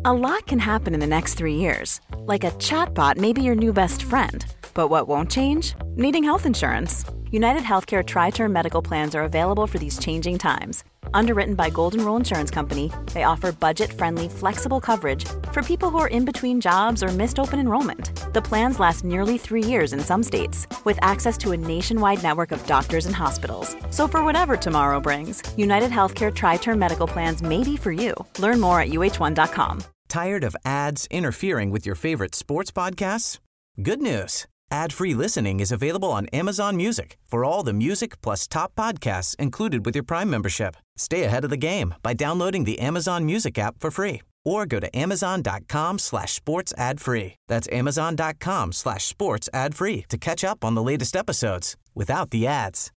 A lot can happen in the next 3 years. Like a chatbot may be your new best friend. But what won't change? Needing health insurance. United Healthcare Tri-Term Medical Plans are available for these changing times. Underwritten by Golden Rule Insurance Company, they offer budget-friendly, flexible coverage for people who are in between jobs or missed open enrollment. The plans last nearly 3 years in some states, with access to a nationwide network of doctors and hospitals. So for whatever tomorrow brings, United Healthcare Tri-Term Medical Plans may be for you. Learn more at uh1.com. Tired of ads interfering with your favorite sports podcasts? Good news. Ad-free listening is available on Amazon Music for all the music plus top podcasts included with your Prime membership. Stay ahead of the game by downloading the Amazon Music app for free or go to amazon.com/sports ad free. That's amazon.com/sports ad free to catch up on the latest episodes without the ads.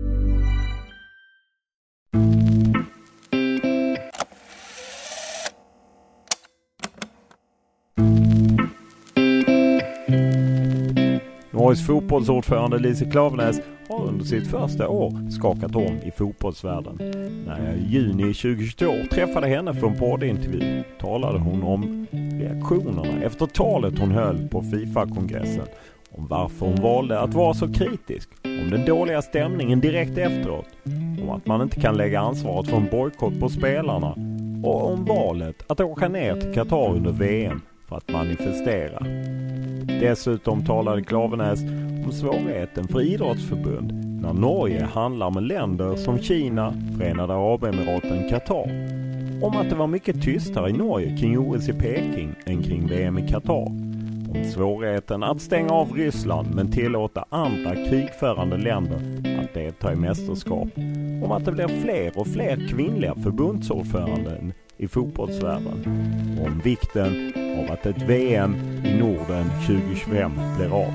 Norges fotbollsordförande Lise Klaveness har under sitt första år skakat om i fotbollsvärlden. När jag i juni 2022 träffade henne för en poddintervju talade hon om reaktionerna efter talet hon höll på FIFA-kongressen, om varför hon valde att vara så kritisk, om den dåliga stämningen direkt efteråt, om att man inte kan lägga ansvaret för en bojkott på spelarna och om valet att åka ner till Qatar under VM för att manifestera. Dessutom talade Klaveness om svårigheten för idrottsförbund när Norge handlar med länder som Kina, Förenade Arabemiraten, Qatar. Om att det var mycket tystare i Norge kring OS i Peking än kring VM i Qatar. Om svårigheten att stänga av Ryssland men tillåta andra krigförande länder att delta i mästerskap. Om att det blir fler och fler kvinnliga förbundsordföranden i fotbollsvärlden. Om vikten av att ett VM i Norden 2025 blir av.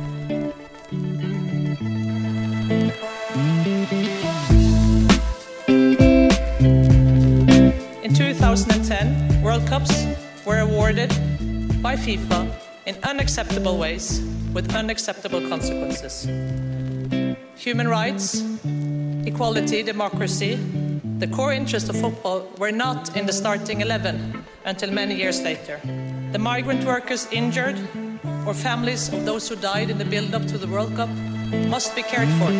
In 2010, World Cups were awarded by FIFA in unacceptable ways with unacceptable consequences. Human rights, equality, democracy, the core interest of football were not in the starting 11 until many years later. The migrant workers injured or families of those who died in the build-up to the World Cup must be cared for.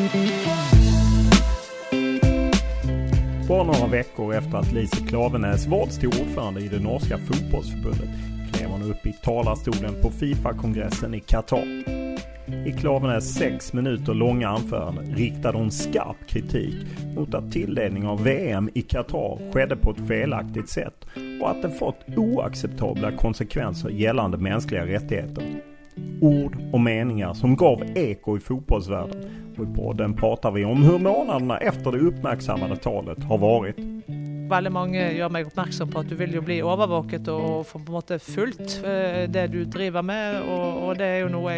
Bara några veckor efter att Lise Klaveness valts till ordförande i det norska fotbollsförbundet klev hon upp i talarstolen på FIFA-kongressen i Qatar. I Klaveness 6 minuter långa anförande riktade hon skarp kritik mot att tilldelning av VM i Qatar skedde på ett felaktigt sätt och att det fått oacceptabla konsekvenser gällande mänskliga rättigheter. Ord och meningar som gav eko i fotbollsvärlden, och i podden pratar vi om hur månaderna efter det uppmärksammade talet har varit. Veldig mange gjør meg oppmerksom på at du vil jo bli overvåket og få på en måte fulgt det du driver med, og det er jo noe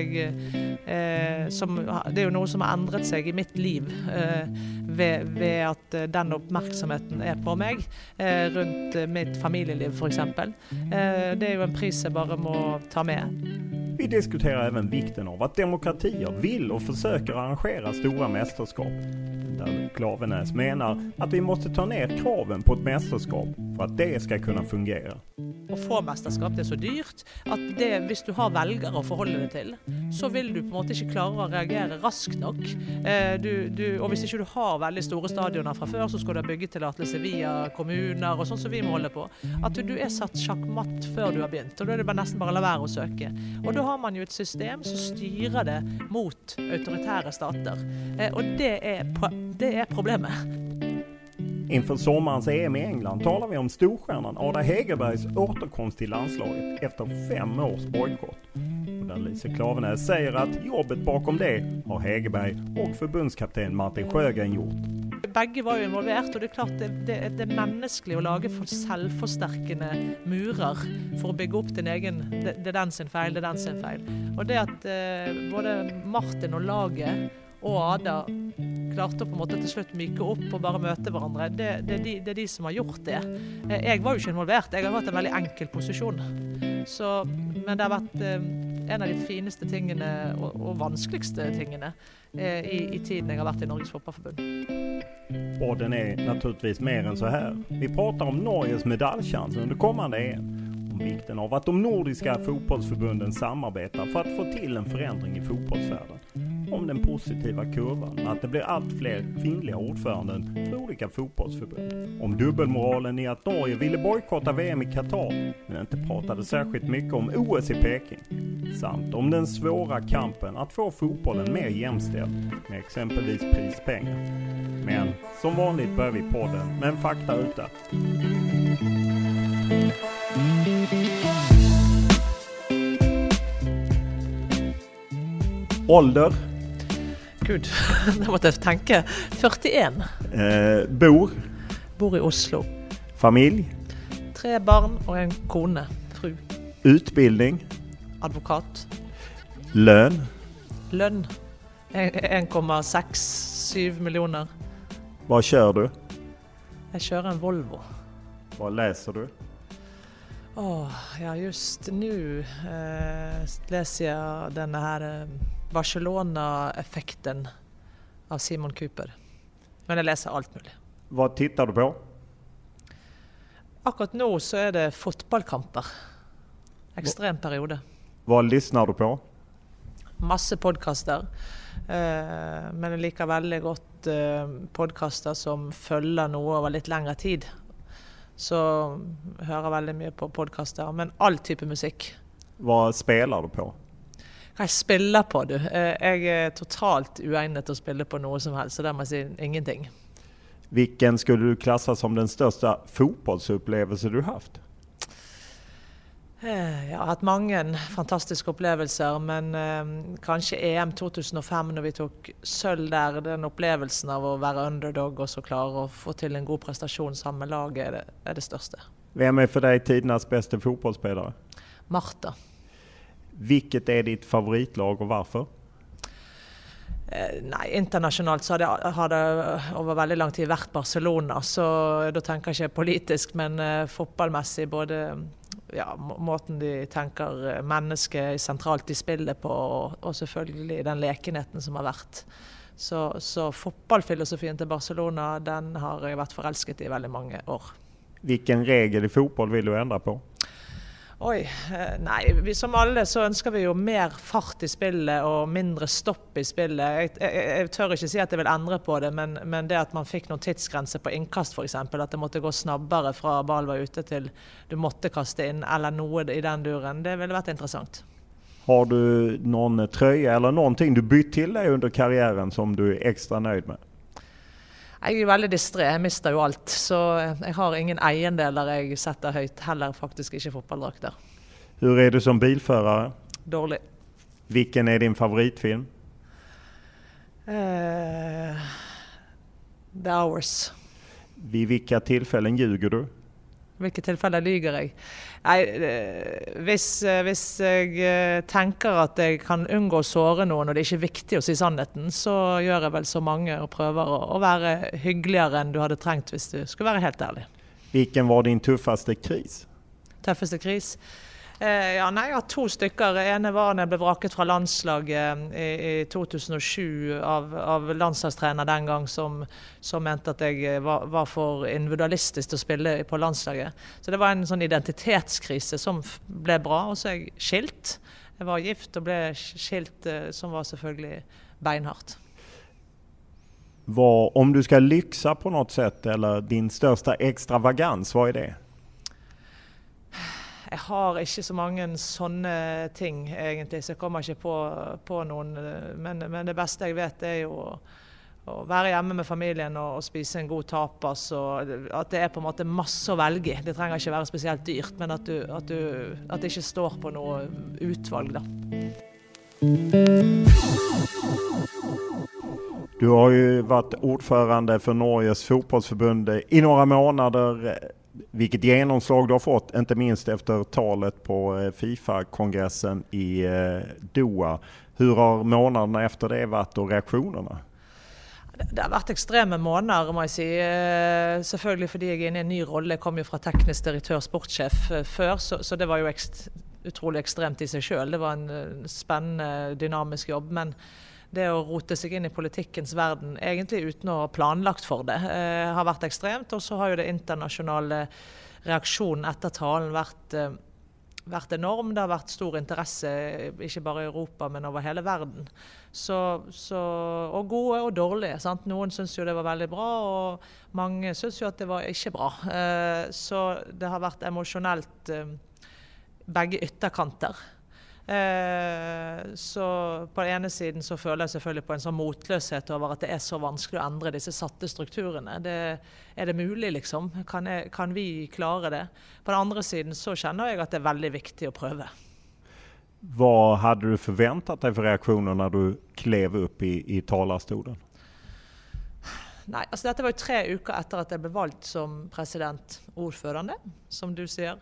det er jo noe som har endret seg i mitt liv ved at den oppmerksomheten er på meg rundt mitt familieliv for eksempel. Det er jo en pris jeg bare må ta med. Vi diskuterar även vikten av att demokratier vill och försöker arrangera stora mästerskap. Där Klaveness menar att vi måste ta ner kraven på ett mästerskap för att det ska kunna fungera. Å få mesterskap det er så dyrt at hvis du har velgere å forholde deg til, så vil du på en måte ikke klare å reagere raskt nok. Og hvis ikke du har veldig store stadioner fra før, så skal du ha byggetillatelse via kommuner og sånn som vi må holde på. At du er satt sjakkmatt før du har begynt, og da er det nesten bare la være å søke. Og da har man jo et system som styrer det mot autoritære stater. Og det er problemet. Inför sommarens EM i England talar vi om storstjärnan Ada Hegerbergs återkomst till landslaget efter 5 års bojkott. Och där Lise Klaveness säger att jobbet bakom det har Hegerberg och förbundskapten Martin Sjögren gjort. Begge var jo involvert, og det er klart det er menneskelig å lage for selvforsterkende murer for å bygge opp din egen, det er den sin feil, det er den sin feil. Og det at både Martin og laget og Ada klarte å på en måte til slutt myke opp og bare møte hverandre, det er de som har gjort det. Jeg var jo ikke involvert, jeg har hatt en veldig enkel posisjon. Men det har vært en av de fineste tingene og vanskeligste tingene i tiden jeg har vært i Norges fotballforbund. Podden är naturligtvis mer än så här. Vi pratar om Norges medaljchans under kommande EM. Om vikten av att de nordiska fotbollsförbunden samarbetar för att få till en förändring i fotbollsvärlden. Om den positiva kurvan, att det blir allt fler kvinnliga ordföranden för olika fotbollsförbund. Om dubbelmoralen i att Norge ville bojkotta VM i Qatar, men inte pratade särskilt mycket om OS i Peking. Samt om den svåra kampen att få fotbollen mer jämställd med exempelvis prispengar. Men som vanligt börjar vi podden med en fakta ute. Ålder? Gud, da måtte jeg tenke. 41. Bor i Oslo. Familj? 3 barn og en kone, fru. Utbildning? Advokat. Lønn? Lønn 1,67 millioner. Hva kjører du? Jeg kjører en Volvo. Hva leser du? Ja, just nu läser jag den här Barcelona-effekten av Simon Cooper. Men jag läser allt möjligt. Vad tittar du på? Akkurat nu så är det fotbollkamper. Extrem periode. Vad lyssnar du på? Masse podcaster. Men jeg liker veldig godt podcaster som følger noe over litt lengre tid. Så hører veldig mye på podcaster, men all type musikk. Hva spiller du på? Hva jeg spiller på, du? Jeg er totalt uegnet til å spille på noe som helst, så der må jeg si ingenting. Vilken skulle du klassa som den största fotbollsupplevelse du haft? Jeg har hatt mange fantastiske opplevelser, men kanskje EM 2005 når vi tok sølv der, den opplevelsen av å være underdog og så klare å få til en god prestasjon sammen med laget er det største. Vem är för dig tidernas bästa fotbollsspelare? Marta. Vilket är ditt favoritlag och varför? Nei, internasjonalt så har det over veldig lang tid vært Barcelona, så da tenker jeg ikke politisk, men fotballmessig både måten de tenker mennesket sentralt i spillet på, og selvfølgelig den lekenheten som har vært. Så fotballfilosofien til Barcelona, den har jeg vært forelsket i veldig mange år. Vilken regel i fotboll vill du ändra på? Nei, som alle så ønsker vi jo mer fart i spillet og mindre stopp i spillet. Jeg tør ikke si at jeg vil endre på det, men det at man fikk noen tidsgrenser på innkast for eksempel, at det måtte gå snabbere fra ball var ute til du måtte kaste inn, eller noe i den duren, det ville vært interessant. Har du någon tröja eller någonting du bytt till dig under karriären som du är extra nöjd med? Jeg er veldig distré, jeg mister jo alt, så jeg har ingen eiendeler jeg setter høyt, heller faktisk ikke fotballdrakter. Hur är du som bilförare? Dårlig. Vilken är din favoritfilm? The Hours. Vid vilka tillfällen ljuger du? Hvilke tilfeller lyger jeg? Nei, hvis jeg tenker at jeg kan unngå å såre noen, og det er ikke viktig å si sannheten, så gjør jeg vel så mange og prøver å være hyggeligere enn du hadde trengt hvis du skulle være helt ærlig. Vilken var din tuffaste kris? Tøffeste kris? Jeg har 2 stykker. Ene var når jeg ble vraket fra landslaget i 2007 av landslagstrener den gang som mente at jeg var for individualistisk til å spille på landslaget. Så det var en sånn identitetskrise som ble bra, og så er jeg skilt. Jeg var gift og ble skilt, som var selvfølgelig beinhardt. Om du ska lyxa på något sätt, eller din största extravagans, vad är det? Jeg har ikke så mange sånne ting egentlig, så jeg kommer ikke på noen, men det beste jeg vet er jo å være hjemme med familien og spise en god tapas, og at det er på en måte masse å velge. Det trenger ikke være spesielt dyrt, men at det ikke står på noe utvalg da. Du har ju varit ordförande för Norges fotbollsförbund i några månader. Vilket genomslag du har fått, inte minst efter talet på FIFA-kongressen i Doha. Hur har månaderna efter det varit och reaktionerna? Det har vært ekstreme måneder, må jeg si. Selvfølgelig fordi jeg er inne i en ny rolle. Jeg kom jo fra teknisk direktør, sportssjef før, så det var jo utrolig ekstremt i seg selv. Det var en spennende, dynamisk jobb, men det å rote seg inn i politikkens verden, egentlig uten å ha planlagt for det, har vært ekstremt. Og så har jo det internasjonale reaksjonen etter talen vært vært enorm. Det har vært stor interesse, ikke bare i Europa, men over hele verden. Og gode og dårlige. Sant? Noen synes jo det var veldig bra, og mange synes jo at det var ikke bra. Så det har vært emosjonelt begge ytterkanter. Så på den ene siden så føler jeg selvfølgelig på en sånn motløshet over at det så vanskelig å endre disse satte strukturene. Er det mulig liksom? Kan vi klare det? På den andre siden så kjenner jeg at det veldig viktig å prøve. Vad hade du förväntat dig för reaktioner när du klev upp i talarstolen? Nei, altså dette var jo 3 uker etter at jeg ble valgt som president ordførende, som du sier.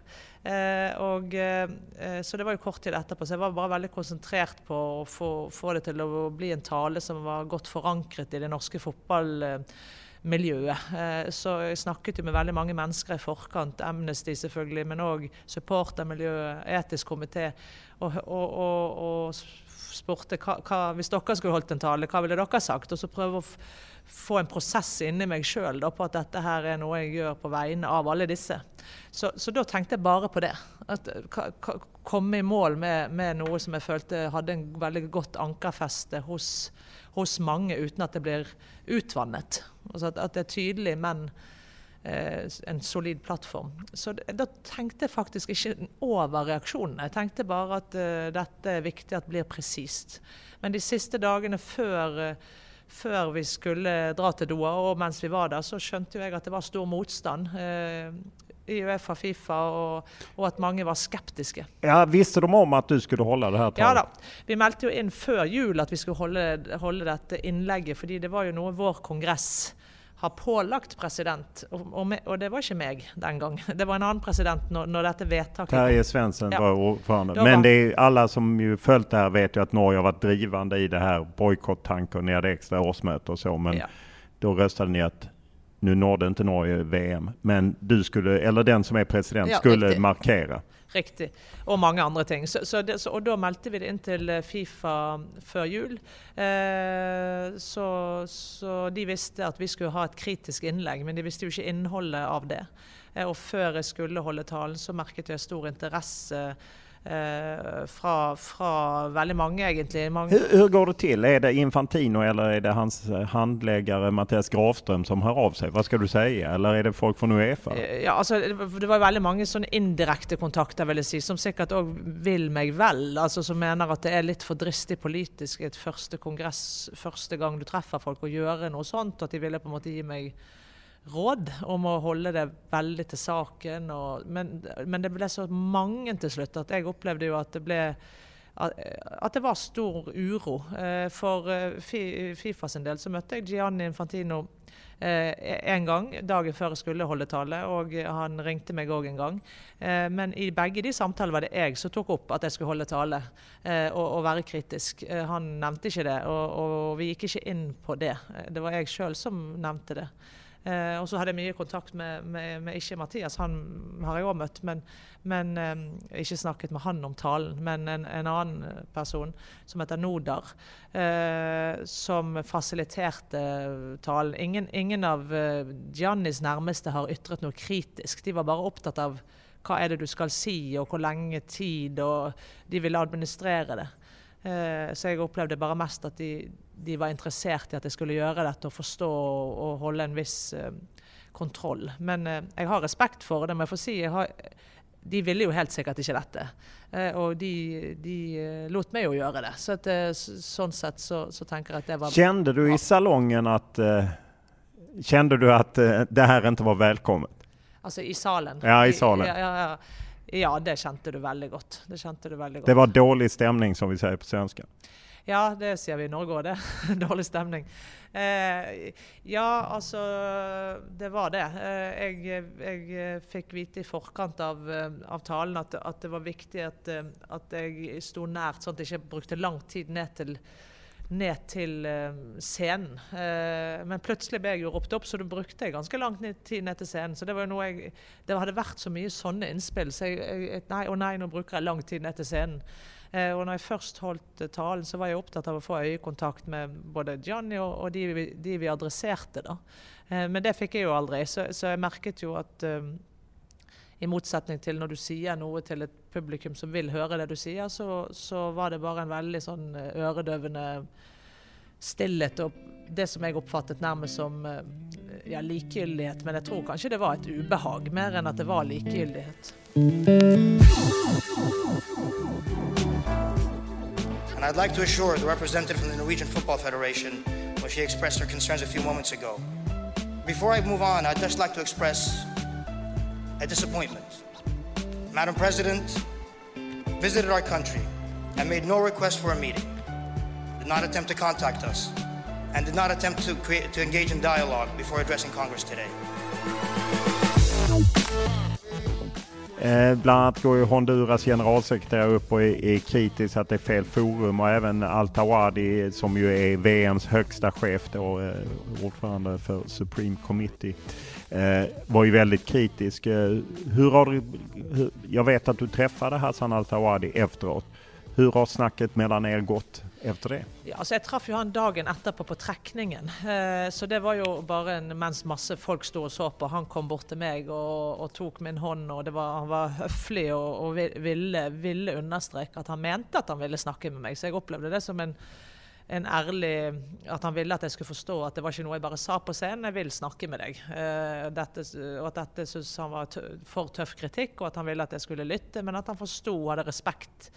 Så det var jo kort tid etterpå, så jeg var bare veldig konsentrert på å få det til å bli en tale som var godt forankret i det norske fotballmiljøet. Så jeg snakket jo med veldig mange mennesker i forkant, Amnesty selvfølgelig, men også supportermiljøet, etisk komité, og spurte hvis dere skulle holdt en tale, hva ville dere sagt? Og så prøve å få en prosess inni meg selv på at dette her noe jeg gjør på vegne av alle disse. Så da tenkte jeg bare på det. At komme i mål med noe som jeg følte hadde en veldig godt ankerfeste hos mange, uten at det blir utvannet. Altså at det tydelig, men en solid plattform. Så da tenkte jeg faktisk ikke over reaksjonene. Jeg tenkte bare at dette viktig at det blir presist. Men de siste dagene før vi skulle dra til Doha, og mens vi var der, så skjønte jeg at det var stor motstand i UEFA, FIFA, og at mange var skeptiske. Ja, visste de om at du skulle holde det her talet? Ja da. Vi meldte jo inn før jul at vi skulle holde dette innlegget, fordi det var jo noe vår kongress har pålagt president, og det var ikke meg den gang. Det var en annen president når dette vedtaket... Terje Svendsen var ordförande. Men alla som ju följt det här vet ju att Norge har varit drivande i det här bojkotttanken när det extra årsmöte och så. Men då röstade ni att nu nådde inte Norge VM. Men du skulle, eller den som är president, skulle riktig. Markera. Riktig. Og mange andre ting. Og da meldte vi det inn til FIFA før jul. Så de visste at vi skulle ha et kritisk innlegg, men de visste jo ikke innholdet av det. Og før jeg skulle holde talen, så merket jeg stor interesse fra veldig mange egentlig. Hur går det till? Är det Infantino eller är det hans handläggare Mattias Grafström som hör av sig? Vad ska du säga? Eller är det folk från UEFA? Ja, altså, det var veldig mange sånne indirekte kontakter, vil jeg si, som sikkert også vil meg vel, altså som mener at det litt for dristig politisk et første kongress, første gang du treffer folk og gjøre noe sånt, at de ville på en måte gi meg råd om å holde det veldig til saken, men det ble så mange til slutt at jeg opplevde jo at det var stor uro. For FIFA sin del så møtte jeg Gianni Infantino en gang, dagen før jeg skulle holde tale, og han ringte meg også en gang. Men i begge de samtaler var det jeg som tok opp at jeg skulle holde tale og være kritisk. Han nevnte ikke det, og vi gikk ikke inn på det. Det var jeg selv som nevnte det. Og så hadde jeg mye kontakt med ikke Mathias, han har jeg også møtt, men ikke snakket med han om talen, men en annen person som heter Nodar, som fasiliterte talen. Ingen av Giannis nærmeste har ytret noe kritisk, de var bare opptatt av hva det du skal si, og hvor lenge tid, og de ville administrere det. Så jeg opplevde bare mest at de var interessert i at jeg skulle gjøre dette og forstå og holde en viss kontroll. Men jeg har respekt for det, men jeg får si, de ville jo helt sikkert ikke dette. Og de lot meg jo gjøre det. Så sånn sett så tenker jeg at det var... Kände du i salongen at det her ikke var velkommet? Altså i salen? Ja, i salen. Ja, det kjente du veldig godt. Det var dårlig stemning, som vi sier på svenska. Ja, det sier vi i Norge også, det. Dårlig stemning. Ja, altså, det var det. Jeg fikk vite i forkant av talen at det var viktig at jeg sto nært, sånn at jeg ikke brukte lang tid ned til scenen. Men plutselig ble jeg jo ropt opp, så det brukte jeg ganske lang tid ned til scenen. Så det var jo noe det hadde vært så mye sånne innspill, så nei, nå bruker jeg lang tid ned til scenen. Og når jeg først holdt talen, så var jeg opptatt av å få øyekontakt med både Gianni og de vi adresserte da. Men det fikk jeg jo aldri, så jeg merket jo at I motsetning til når du sier noe til et publikum som vil høre det du sier, så var det bare en veldig sånn øredøvende stillhet, og det som jeg oppfattet nærmest som likegyldighet, men jeg tror kanskje det var et ubehag, mer enn at det var likegyldighet. And I'd like to assure the representative from the Norwegian Football Federation when she expressed her concerns a few moments ago. Before I move on, I'd just like to express a disappointment. Madam President visited our country and made no request for a meeting, did not attempt to contact us, and did not attempt to engage in dialogue before addressing Congress today. Bland annat går ju Honduras generalsekreterare upp och är kritisk att det är fel forum, och även Al-Tawadi som ju är VMs högsta chef då, ordförande för Supreme Committee, var ju väldigt kritisk. Jag vet att du träffade Hassan Al-Tawadi efteråt. Hur har snacket mellan er gått efter det? Ja, altså jeg traff jo han dagen etterpå på trekningen, så det var jo bare mens masse folk stod og så på. Han kom bort til meg og tok min hånd, og han var høflig og ville understreke at han mente at han ville snakke med meg. Så jeg opplevde det som en ærlig, at han ville at jeg skulle forstå at det var ikke noe jeg bare sa på scenen, jeg vil snakke med deg. Og at dette synes han var for tøff kritikk, og at han ville at jeg skulle lytte, men at han forstod og hadde respekt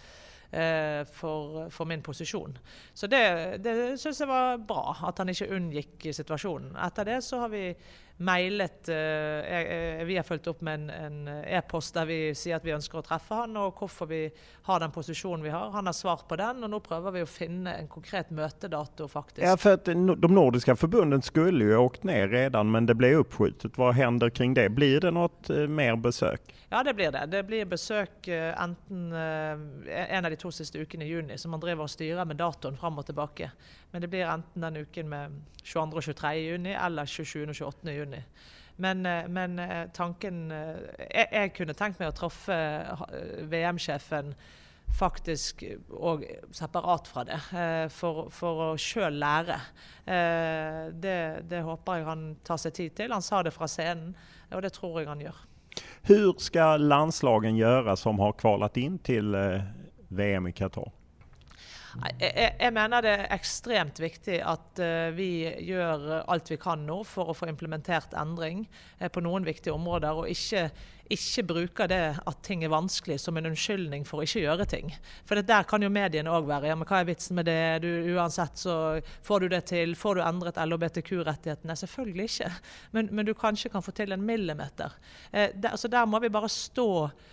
for min posisjon. Så det synes jeg var bra, at han ikke unngikk situasjonen. Etter det så har vi mailet, vi har fulgt opp med en e-post der vi sier at vi ønsker å treffe han, og hvorfor vi har den posisjonen vi har. Han har svart på den, og nå prøver vi å finne en konkret møtedato faktisk. Ja, för att de nordiska förbunden skulle ju åkt ner redan, men det blev uppskjutet. Vad händer kring det? Blir det något mer besök? Ja, det blir det. Det blir besøk enten en av de 2 siste ukene I juni, som man driver og styrer med datoen frem og tilbake. Men det blir enten den uken med 22. og 23. juni, eller 27. og 28. juni. Men tanken, jeg kunne tenkt meg å treffe VM-sjefen faktisk og separat fra det, for å selv lære. Det håper jeg han tar seg tid til. Han sa det fra scenen, og det tror jeg han gjør. Hur ska landslagen göra som har kvalat in till VM I Qatar? Jeg mener det ekstremt viktig at vi gjør alt vi kan nå for å få implementert endring på noen viktige områder, og ikke bruker det at ting vanskelig som en unnskyldning for å ikke gjøre ting. For det der kan jo mediene også være. Ja, men hva vitsen med det? Uansett så får du det til. Får du endret LHBTQ-rettighetene? Selvfølgelig ikke. Men du kanskje kan få til en millimeter. Så der må vi bare stå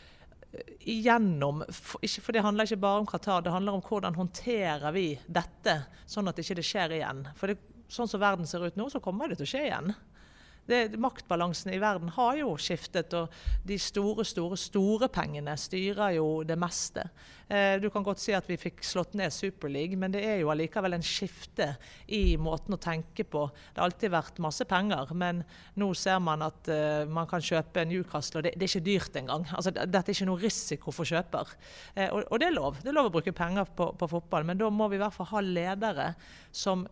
igjennom, for det handler ikke bare om Qatar, det handler om hvordan håndterer vi dette, sånn at ikke det skjer igjen. For sånn som verden ser ut nå, så kommer det til å skje igjen. Maktbalansen I verden har jo skiftet, og de store pengene styrer jo det meste. Du kan godt si at vi fikk slått ned Super League, men det jo allikevel en skifte I måten å tenke på. Det har alltid vært masse penger, men nå ser man at man kan kjøpe Newcastle, og det ikke dyrt engang. Altså, dette ikke noe risiko for kjøper. Og det lov. Det lov å bruke penger på fotball, men da må vi I hvert fall ha ledere som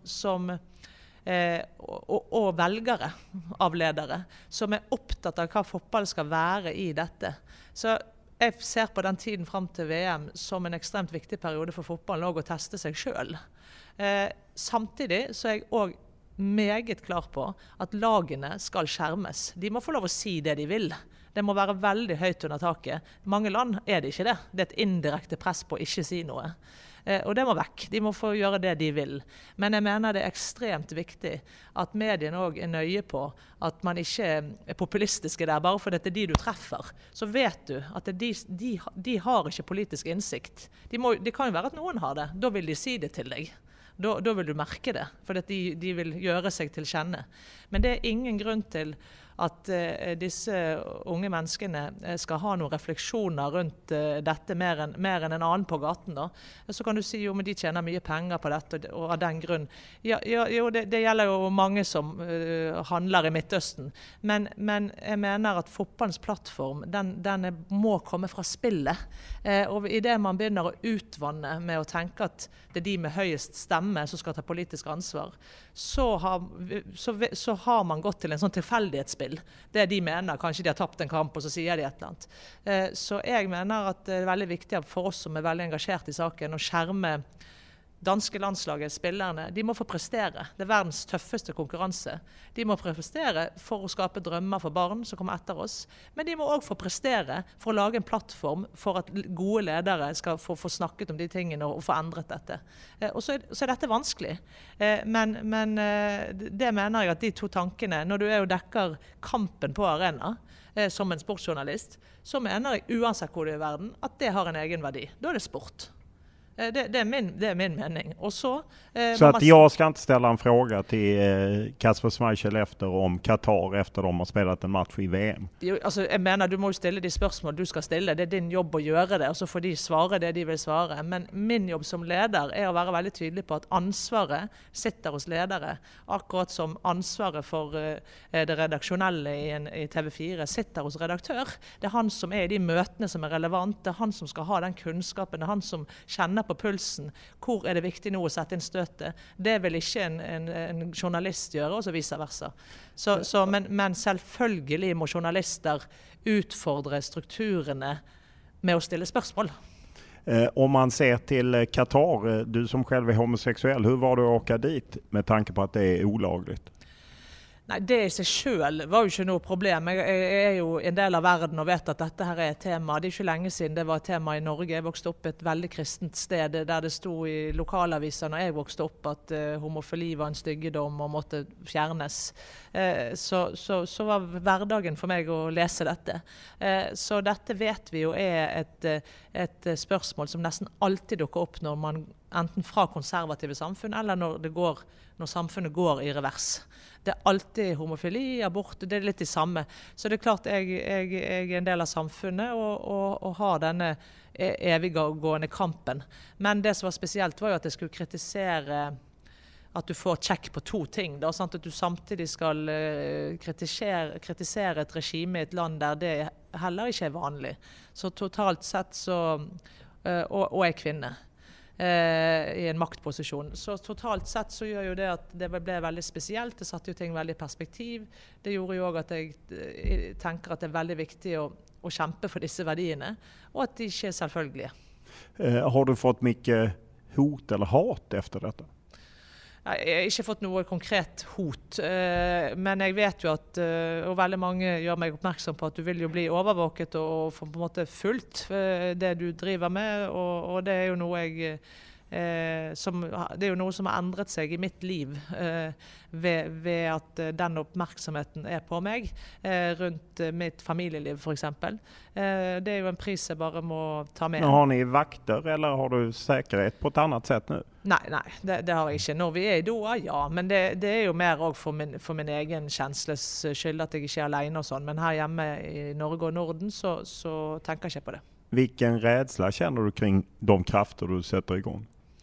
og velgere av ledere som opptatt av hva fotball skal være I dette. Så jeg ser på den tiden frem til VM som en ekstremt viktig periode for fotballen og å teste seg selv. Samtidig så jeg også meget klar på at lagene skal skjermes. De må få lov å si det de vil. Det må være veldig høyt under taket. Mange land det ikke det. Det et indirekte press på å ikke si noe. Og det må vekk. De må få gjøre det de vil. Men jeg mener det ekstremt viktig at mediene også nøye på at man ikke populistiske der, bare for det de du treffer. Så vet du at de har ikke politisk innsikt. Det kan jo være at noen har det. Da vil de si det til deg. Da vil du merke det, for de vil gjøre seg til kjenne. Men det ingen grunn til at disse unge menneskene skal ha noen refleksjoner rundt dette mer enn en annen på gaten da. Så kan du si jo, men de tjener mye penger på dette, og av den grunn. Jo, det gjelder jo mange som handler I Midtøsten, men jeg mener at fotballens plattform, den må komme fra spillet. Og I det man begynner å utvanne med å tenke at det de med høyest stemme som skal ta politisk ansvar, så har man gått til en sånn tilfeldighetsspill, spill. Det de mener, kanskje de har tapt en kamp, og så sier de et eller annet. Så jeg mener at det er veldig viktig for oss som er veldig engasjert i saken, å skjerme danske landslaget, spillerne, de må få prestere. Det er verdens tøffeste konkurranse. De må prestere for å skape drømmer for barn som kommer etter oss, men de må også få prestere for å lage en plattform for at gode ledere skal få snakket om de tingene og få endret dette. Og så er dette vanskelig. Men det mener jeg at de to tankene, når du dekker kampen på arena, som en sportsjournalist, så mener jeg uansett hvor du er i verden, at det har en egen verdi. Da er det sport. Det är min mening. Och så att jag ska inte ställa en fråga till Kasper Schmeichel efter om Qatar efter de har spelat en match i VM. Altså, jeg mener, du må jo stille de spørsmål du skal stille. Det er din jobb å gjøre det, og så får de svare det de vil svare. Men min jobb som leder er å være veldig tydelig på at ansvaret sitter hos ledere. Akkurat som ansvaret for det redaksjonelle i TV4 sitter hos redaktør. Det er han som er i de møtene som er relevante. Det er han som skal ha den kunnskapen. Det er han som kjenner på pulsen. Hvor er det viktig nå å sette inn støtet? Det vil ikke en journalist gjøre, og så vice versa. Men selvfølgelig må journalister utfordre strukturene med å stille spørsmål. Om man ser till Qatar, du som själv är homosexuell, hur var det att åka dit med tanke på att det är olagligt? Nei, det i seg selv var jo ikke noe problem. Jeg er jo en del av verden og vet at dette her er et tema. Det er ikke lenge siden det var et tema i Norge. Jeg vokste opp et veldig kristent sted der det sto i lokalaviser når jeg vokste opp at homofili var en styggedom og måtte fjernes. Så var hverdagen for meg å lese dette. Så dette vet vi jo er et spørsmål som nesten alltid dukker opp når man enten fra konservative samfunn eller når samfunnet går i revers. Det er alltid homofili, abort, det er litt det samme. Så det er klart jeg er en del av samfunnet og har denne eviggående kampen. Men det som var spesielt var jo at jeg skulle kritisere at du får tjekk på to ting. Da, sant? At du samtidig skal kritisere et regime i et land der det heller ikke er vanlig. Så totalt sett og er kvinne. I en maktposisjon. Så totalt sett så gjør jo det at det ble veldig spesielt. Det satte jo ting veldig i perspektiv. Det gjorde jo også at jeg tenker at det er veldig viktig å kjempe for disse verdiene, og at de ikke er selvfølgelige. Har du fått mye hot eller hat efter dette? Jeg har ikke fått noe konkret hot, men jeg vet jo at, og veldig mange gjør meg oppmerksom på at du vil jo bli overvåket og få på en måte fulgt det du driver med, og det er jo noe det er jo noe som har endret seg i mitt liv ved at den oppmerksomheten er på meg rundt mitt familieliv for eksempel. Det er jo en pris jeg bare må ta med. Men har ni vakter eller har du säkerhet på ett annat sätt nu? Nei, det har jeg ikke. Når vi er i Doha, ja, men det er jo mer også for min egen kjensles skyld at jeg ikke er alene og sånn, men her hjemme i Norge og Norden så tenker jeg ikke på det. Vilken rädsla känner du kring de krafter du sätter igång?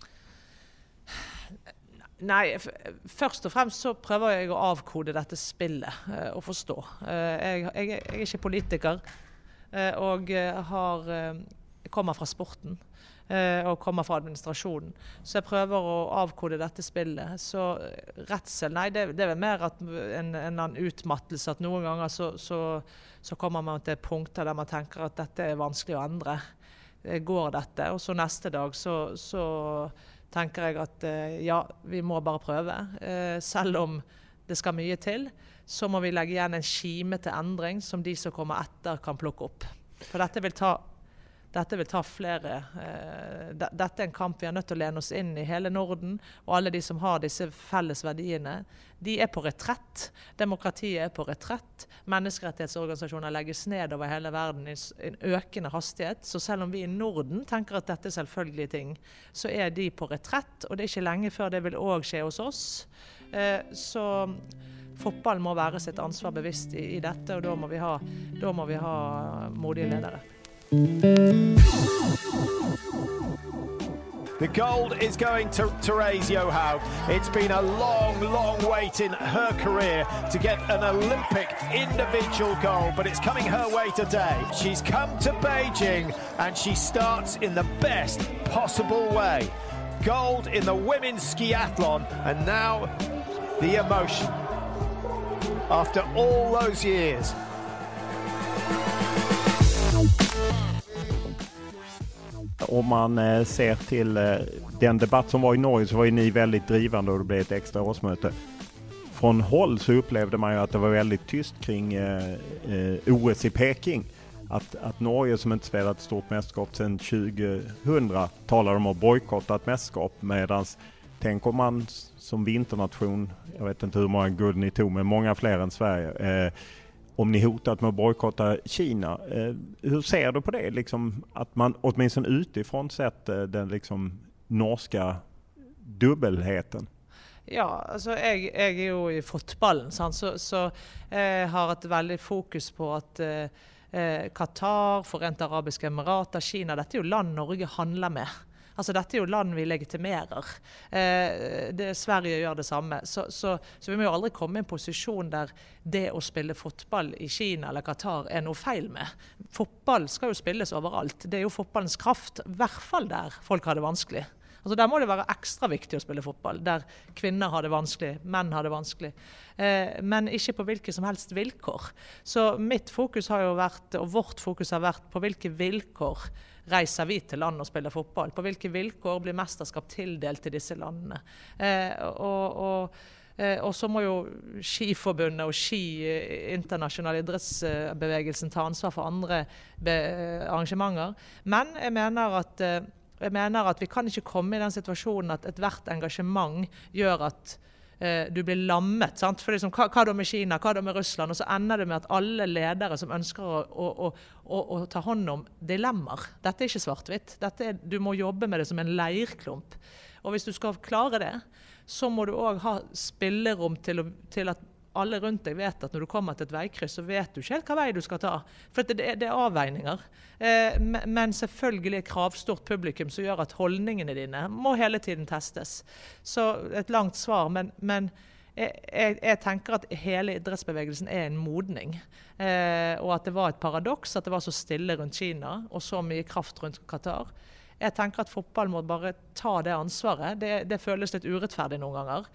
Nei, først og fremst så prøver jeg å avkode dette spillet og forstå. Jeg er ikke politiker og kommer fra sporten og kommer fra administrasjonen. Så jeg prøver å avkode dette spillet. Så redsel, nei, det er vel mer at en utmattelse at noen ganger så kommer man til punkter der man tenker at dette er vanskelig å endre. Går dette? Og så neste dag så tenker jeg at ja, vi må bare prøve. Selv om det skal mye til, så må vi legge igjen en kime til endring som de som kommer etter kan plukke opp. For dette vil ta flere. Dette er en kamp vi har nødt til å lene oss inn i hele Norden, og alle de som har disse felles verdiene, de er på retrett. Demokratiet er på retrett. Menneskerettighetsorganisasjoner legges ned over hele verden i en økende hastighet. Så selv om vi i Norden tenker at dette er selvfølgelige ting, så er de på retrett, og det er ikke lenge før det vil også skje hos oss. Så fotball må være sitt ansvar bevisst i dette, og da må vi ha modige ledere. The gold is going to Therese Johaug. It's been a long wait in her career to get an Olympic individual gold, but it's coming her way today. She's come to Beijing and she starts in the best possible way. Gold in the women's skiathlon, and now the emotion. after all those years. Om man ser till den debatt som var i Norge, så var ju ni väldigt drivande och det blev ett extra årsmöte. Från håll så upplevde man ju att det var väldigt tyst kring OS i Peking. Att Norge, som inte spelat ett stort mästerskap sedan 2000, talar om att bojkotta ett mästerskap, medans tänk om man som vinternation, jag vet inte hur många guld ni tog, men många fler än Sverige, om ni hotat med att bojkotta Kina. Hur ser du på det? Liksom, att man åtminstone utifrån sett den liksom norska dubbelheten? Ja, altså jeg er jo i fotballen, sant? Så jeg har et veldig fokus på at Qatar, Forente Arabiske Emirater, Kina, dette er jo land Norge handler med. Altså dette er jo land vi legitimerer. Sverige gjør det samme. Så vi må jo aldri komme i en posisjon der det å spille fotball i Kina eller Qatar er noe feil med. Fotball skal jo spilles overalt. Det er jo fotballens kraft, i hvert fall der folk har det vanskelig. Altså der må det være ekstra viktig å spille fotball, der kvinner har det vanskelig, menn har det vanskelig, men ikke på hvilke som helst vilkår. Så mitt fokus har jo vært, og vårt fokus har vært, på hvilke vilkår reiser vi til land og spiller fotball, på hvilke vilkår blir mesterskap tildelt til disse landene. Og så må jo skiforbundet og internasjonale idrettsbevegelsen ta ansvar for andre arrangementer, men jeg mener at vi kan ikke komme i den situasjonen at et hvert engasjement gjør at du blir lammet, sant? For liksom, hva da med Kina, hva da med Russland? Og så ender det med at alle ledere som ønsker å ta hånd om dilemmaer. Dette er ikke svart-hvitt. Du må jobbe med det som en leirklump. Og hvis du skal klare det, så må du også ha spillerom til at alle rundt deg vet at når du kommer til et veikryss, så vet du ikke helt hva vei du skal ta. For det er avveininger. Men selvfølgelig er kravstort publikum som gjør at holdningene dine må hele tiden testes. Så et langt svar, men jeg tenker at hele idrettsbevegelsen er en modning. Og at det var et paradoks at det var så stille rundt Kina, og så mye kraft rundt Qatar. Jeg tenker at fotball må bare ta det ansvaret. Det føles litt urettferdig noen ganger.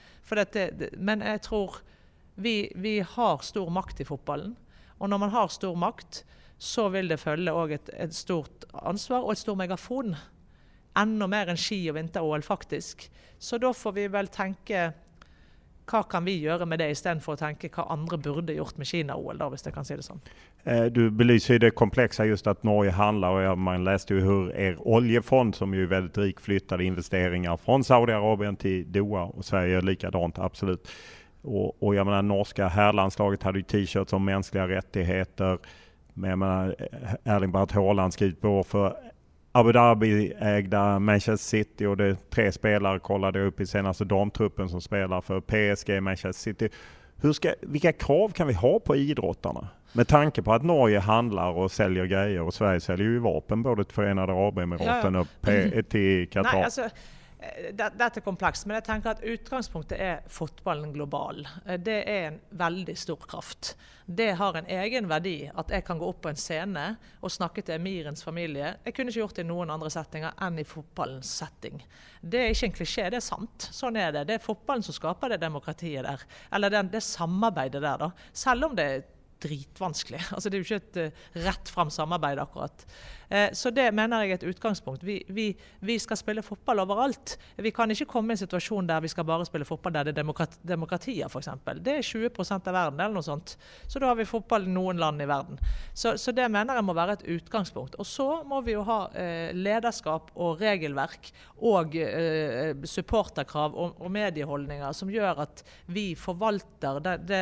Men jeg tror vi har stor makt i fotballen, og når man har stor makt, så vil det følge også et stort ansvar og et stor megafon. Enda mer enn ski og vinter-OL faktisk. Så da får vi vel tenke, hva kan vi gjøre med det, i stedet for å tenke hva andre burde gjort med Kina-OL, da, hvis jeg kan si det sånn. Du belyser ju det komplexa just att Norge handlar, och man läste ju hur er oljefond, som ju är väldigt rik, flyttade investeringar från Saudiarabien till Doha, och Sverige är likadant, absolut. Och jag menar, norska herrlandslaget hade ju t-shirts om mänskliga rättigheter, men jag menar, Erling Braut Haaland skrivit på för Abu Dhabi-ägda Manchester City, och det är 3 spelare kollade jag upp i senaste damtruppen som spelar för PSG, Manchester City. Vilka krav kan vi ha på idrottarna? Med tanke på att Norge handlar och säljer grejer, och Sverige säljer ju vapen både till Förenade Arabemiraten och till Qatar. Nej, alltså, dette er komplekst, men jeg tenker at utgangspunktet er fotballen global. Det er en veldig stor kraft. Det har en egen verdi at jeg kan gå opp på en scene og snakke til Emirens familie. Jeg kunne ikke gjort det i noen andre settinger enn i fotballens setting. Det er ikke en klisjé, det er sant. Sånn er det. Det er fotballen som skaper det demokratiet der. Eller det samarbeidet der da. Selv om det er dritvanskelig. Altså det er jo ikke et rett frem samarbeid akkurat. Så det mener jeg er et utgangspunkt. Vi skal spille fotball overalt. Vi kan ikke komme i en situasjon der vi skal bare spille fotball der det er demokratier, for eksempel. Det er 20% av verden eller noe sånt. Så da har vi fotball i noen land i verden. Så det mener jeg må være et utgangspunkt. Og så må vi jo ha lederskap og regelverk og supporterkrav og medieholdninger som gjør at vi forvalter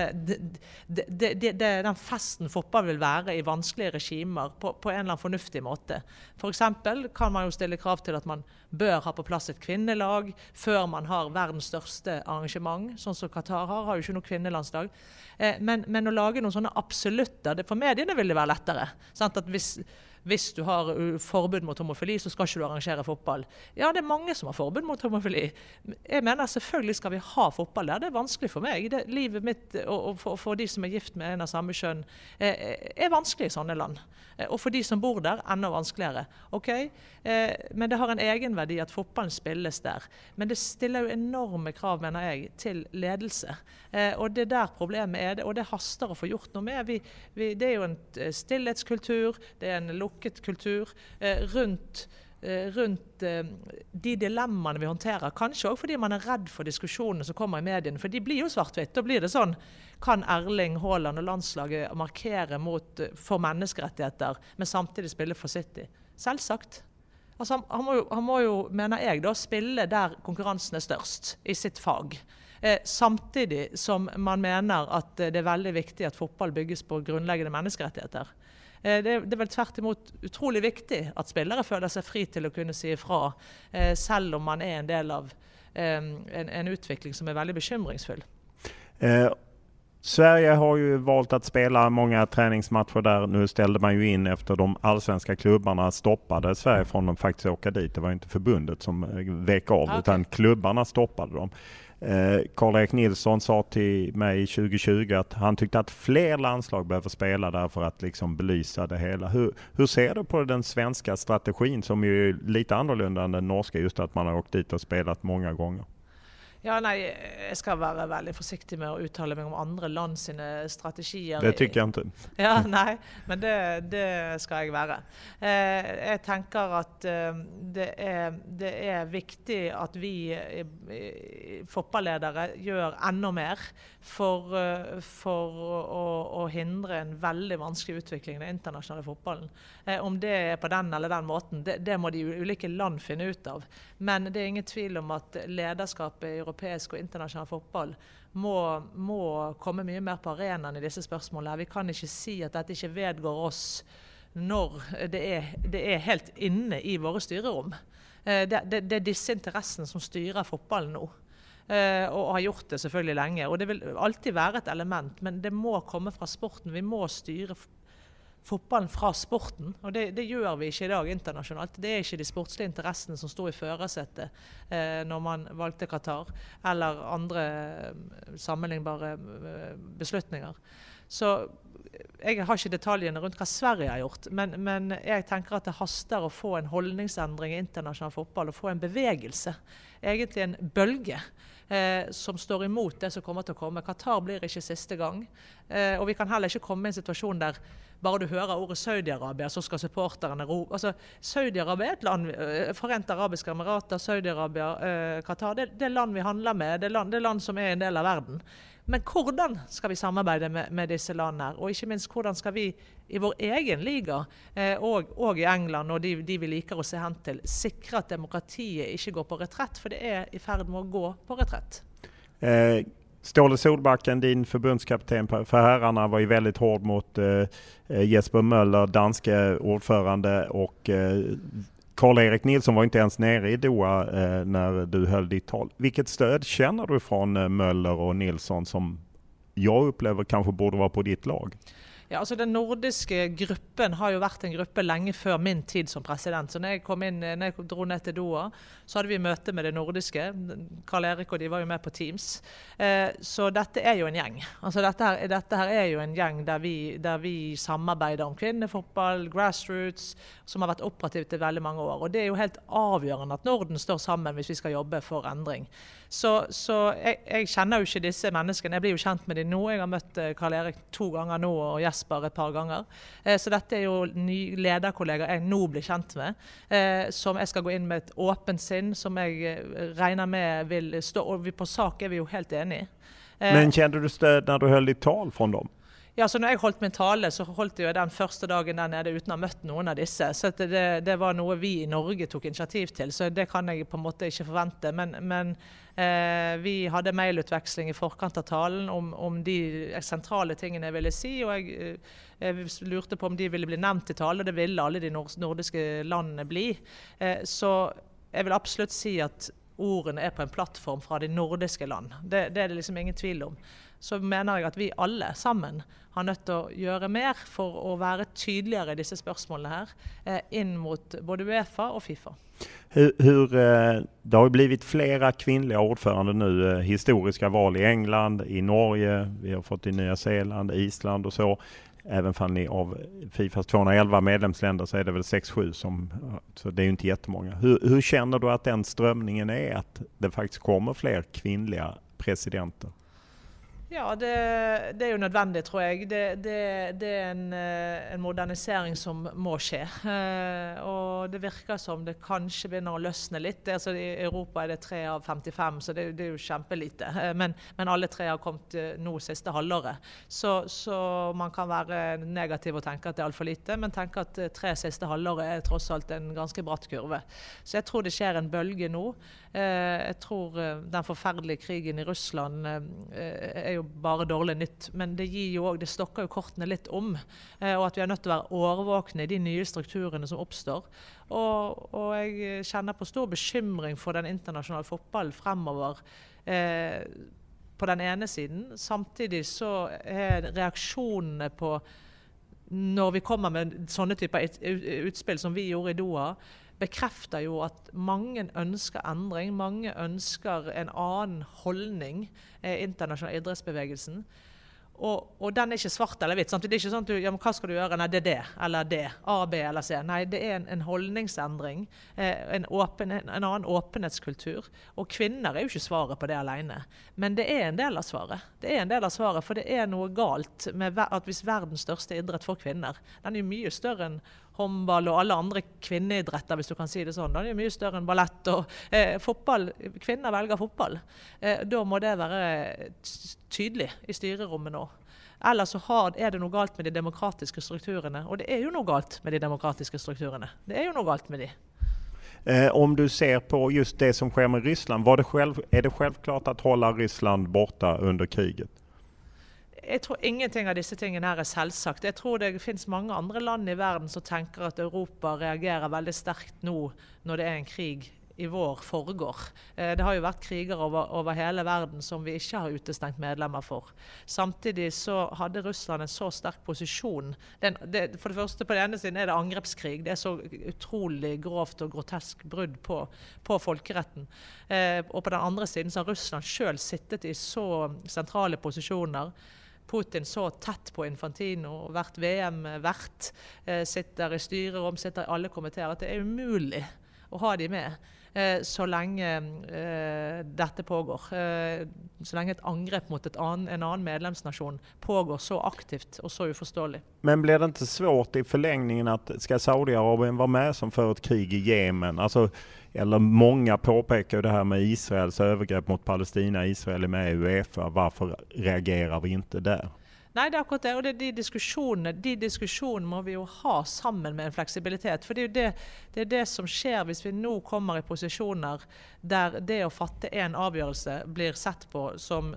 den festen fotball vil være i vanskelige regimer på en eller annen fornuftig måte. For eksempel kan man jo stille krav til at man bør ha på plass et kvinnelag før man har verdens største arrangement, sånn som Qatar har jo ikke noe kvinnelandslag. Men å lage noen sånne absolutter, for mediene vil det være lettere. Sant? At hvis du har forbud mot homofili, så skal ikke du arrangere fotball. Ja, det mange som har forbud mot homofili. Jeg mener selvfølgelig skal vi ha fotball der. Det vanskelig for meg. Livet mitt, og for de som gift med en av samme kjønn, vanskelig i sånne land. Og for de som bor der, enda vanskeligere. Okay? Men det har en egenverdi at fotballen spilles der. Men det stiller jo enorme krav, mener jeg, til ledelse. Og det der problemet det, og det haster å få gjort noe med. Det er jo en stillhetskultur, det er en lukket kultur rundt de dilemmaene vi håndterer. Kanskje også fordi man er redd for diskusjonene som kommer i mediene, for de blir jo svart-hvitt. Da blir det sånn, kan Erling Haaland og landslaget markere for menneskerettigheter, men samtidig spille for City? Selvsagt. Altså, han må jo, mener jeg, da, spille der konkurransen er størst i sitt fag. Samtidig som man mener at det er veldig viktig at fotball bygges på grunnleggende menneskerettigheter. Det er vel tvert imot utrolig viktig at spillere føler seg fri til å kunne si ifra, selv om man en del av en utvikling som er veldig bekymringsfull. Sverige har ju valt att spela många träningsmatcher där. Nu ställde man ju in efter de allsvenska klubbarna stoppade Sverige från att faktiskt åka dit. Det var inte förbundet som vek av, utan klubbarna stoppade dem. Karl-Erik Nilsson sa till mig 2020 att han tyckte att fler landslag behöver spela där för att liksom belysa det hela. Hur ser du på den svenska strategin som är lite annorlunda än den norska, just att man har åkt dit och spelat många gånger? Ja, nei, jeg skal være veldig forsiktig med å uttale meg om andre land sine strategier. Det tykker jeg ikke. Ja, nei, men det skal jeg være. Jeg tenker at det er viktig at vi fotballedere gjør enda mer for å hindre en veldig vanskelig utvikling i den internasjonale fotballen. Om det er på den eller den måten, det må de ulike land finne ut av. Men det er ingen tvil om at lederskapet i europeisk og internasjonal fotball må komme mye mer på arenaen i disse spørsmålene. Vi kan ikke si at dette ikke vedgår oss når det er helt inne i våre styrerom. Det er disse interessene som styrer fotballen nå. Og har gjort det selvfølgelig lenge. Og det vil alltid være et element, men det må komme fra sporten. Vi må styre fotballen fra sporten, og det gjør vi ikke i dag internasjonalt. Det er ikke de sportslige interessene som står i førersetet når man valgte Qatar, eller andre sammenlignbare beslutninger. Så jeg har ikke detaljene rundt hva Sverige har gjort, men jeg tenker at det haster å få en holdningsendring i internasjonal fotball, og få en bevegelse, egentlig en bølge, som står imot det som kommer til å komme. Qatar blir ikke siste gang, og vi kan heller ikke komme i en situasjon der bare du hører ordet Saudi-Arabia, så skal supporterne rope. Altså, Saudi-Arabia er et land, Forente Arabiske Emirater, Saudi-Arabia, Qatar, det er land vi handler med, det er land som er en del av verden. Men hvordan skal vi samarbeide med disse landene her? Og ikke minst, hvordan skal vi i vår egen liga, og i England, og de vi liker å se hen til, sikre at demokratiet ikke går på retrett, for det er i ferd med å gå på retrett. Ståle Solbacken, din förbundskapten för herrarna, var ju väldigt hård mot Jesper Møller, danske ordförande, och Karl-Erik Nilsson var inte ens nere i Doha när du höll ditt tal. Vilket stöd känner du från Møller och Nilsson som jag upplever kanske borde vara på ditt lag? Ja, altså den nordiske gruppen har jo vært en gruppe lenge før min tid som president. Så når jeg dro ned til Doha, så hadde vi møte med det nordiske. Karl-Erik og de var jo med på Teams. Så dette er jo en gjeng. Altså dette her er jo en gjeng der vi samarbeider om kvinnefotball, grassroots, som har vært operativt i veldig mange år. Og det er jo helt avgjørende at Norden står sammen hvis vi skal jobbe for endring. Så jeg kjenner jo ikke disse menneskene. Jeg blir jo kjent med dem nå. Jeg har møtt Karl-Erik 2 ganger nå, og Jesper et par ganger. Så dette er jo ny lederkollega jeg nå blir kjent med, som jeg skal gå inn med et åpent sinn, som jeg regner med vil stå, og på sak er vi jo helt enige. Men kände du stöd när du höll ditt tal från dem? Ja, så når jeg holdt min tale, så holdt jeg den første dagen der nede uten å ha møtt noen av disse. Så det var noe vi i Norge tok initiativ til, så det kan jeg på en måte ikke forvente. Men vi hadde mailutveksling i forkant av talen om de sentrale tingene jeg ville si, og jeg lurte på om de ville bli nevnt i tale, og det ville alle de nordiske landene bli. Så jeg vil absolutt si at ordene på en plattform fra de nordiske land. Det det liksom ingen tvil om. Så mener jeg at vi alle sammen har nødt til å gjøre mer for å være tydeligere i disse spørsmålene her, inn mot både UEFA och FIFA. Det har ju blivit flera kvinnliga ordförande nu, historiska val i England, i Norge, vi har fått i Nya Zeeland, Island och så. Även fan ni av FIFAs 211 medlemsländer så är det väl 6-7 så det är ju inte jättemånga. Hur känner du att den strömningen är, att det faktiskt kommer fler kvinnliga presidenter? Ja, det er jo nødvendig, tror jeg. Det er en modernisering som må skje. Og det virker som det kanskje begynner å løsne litt. Altså, i Europa er det 3 av 55, så det er jo kjempelite. Men alle 3 har kommet nå siste halvåret. Så man kan være negativ og tenke at det er alt for lite, men tenke at 3 siste halvåret er tross alt en ganske bratt kurve. Så jeg tror det skjer en bølge nå. Jeg tror den forferdelige krigen i Russland er jo bare dårlig nytt, men det stokker jo kortene litt om, og at vi er nødt til å være årvåkne i de nye strukturene som oppstår. Og jeg kjenner på stor bekymring for den internasjonale fotballen fremover på den ene siden. Samtidig så er reaksjonene på når vi kommer med sånne typer utspill som vi gjorde i Doha, bekrefter jo at mange ønsker endring, mange ønsker en annen holdning internasjonal idrettsbevegelsen. Og den er ikke svart eller hvitt. Det er ikke sånn at ja, men hva skal du gjøre? Nei, det er det, eller det, A, B eller C. Nei, det er en holdningsendring, en annen åpenhetskultur. Og kvinner er jo ikke svaret på det alene. Men det er en del av svaret. Det er en del av svaret, for det er noe galt med at hvis verdens største idrett for kvinner, den er jo mye større enn håndball og alle andre kvinneidretter, hvis du kan si det sånn. Den er jo mye større enn ballett og fotball. Kvinner velger fotball. Da må det være tydelig i styrerommet nå. Ellers så er det noe galt med de demokratiske strukturene, og det er jo noe galt med de demokratiske strukturene. Det er jo noe galt med de. Om du ser på just det som sker med Ryssland, är det självklart att hålla Ryssland borta under kriget? Jeg tror ingenting av disse tingene her er selvsagt. Jeg tror det finnes mange andre land i verden som tenker at Europa reagerer veldig sterkt nå når det er en krig i vår foregår. Det har jo vært kriger over hele verden som vi ikke har utestengt medlemmer for. Samtidig så hadde Russland en så sterk posisjon. For det første, på den ene siden er det angrepskrig. Det er så utrolig grovt og grotesk brudd på folkeretten. Og på den andre siden så har Russland selv sittet i så sentrale posisjoner. Putin så tett på Infantino, vært VM-vert, sitter i styrerom, sitter i alle komiteer, at det er umulig å ha de med så lenge dette pågår. Så lenge et angrep mot en annen medlemsnasjon pågår så aktivt og så uforståelig. Men blir det inte svårt i förlängningen att ska Saudiarabien vara med som för ett krig i Jemen? Alltså, eller många påpekar det här med Israels övergrepp mot Palestina. Israel är med i UEFA. Varför reagerar vi inte där? Nei, det er akkurat det, og de diskusjonene må vi jo ha sammen med en fleksibilitet, for det er det som skjer hvis vi nå kommer i posisjoner der det å fatte en avgjørelse blir sett på som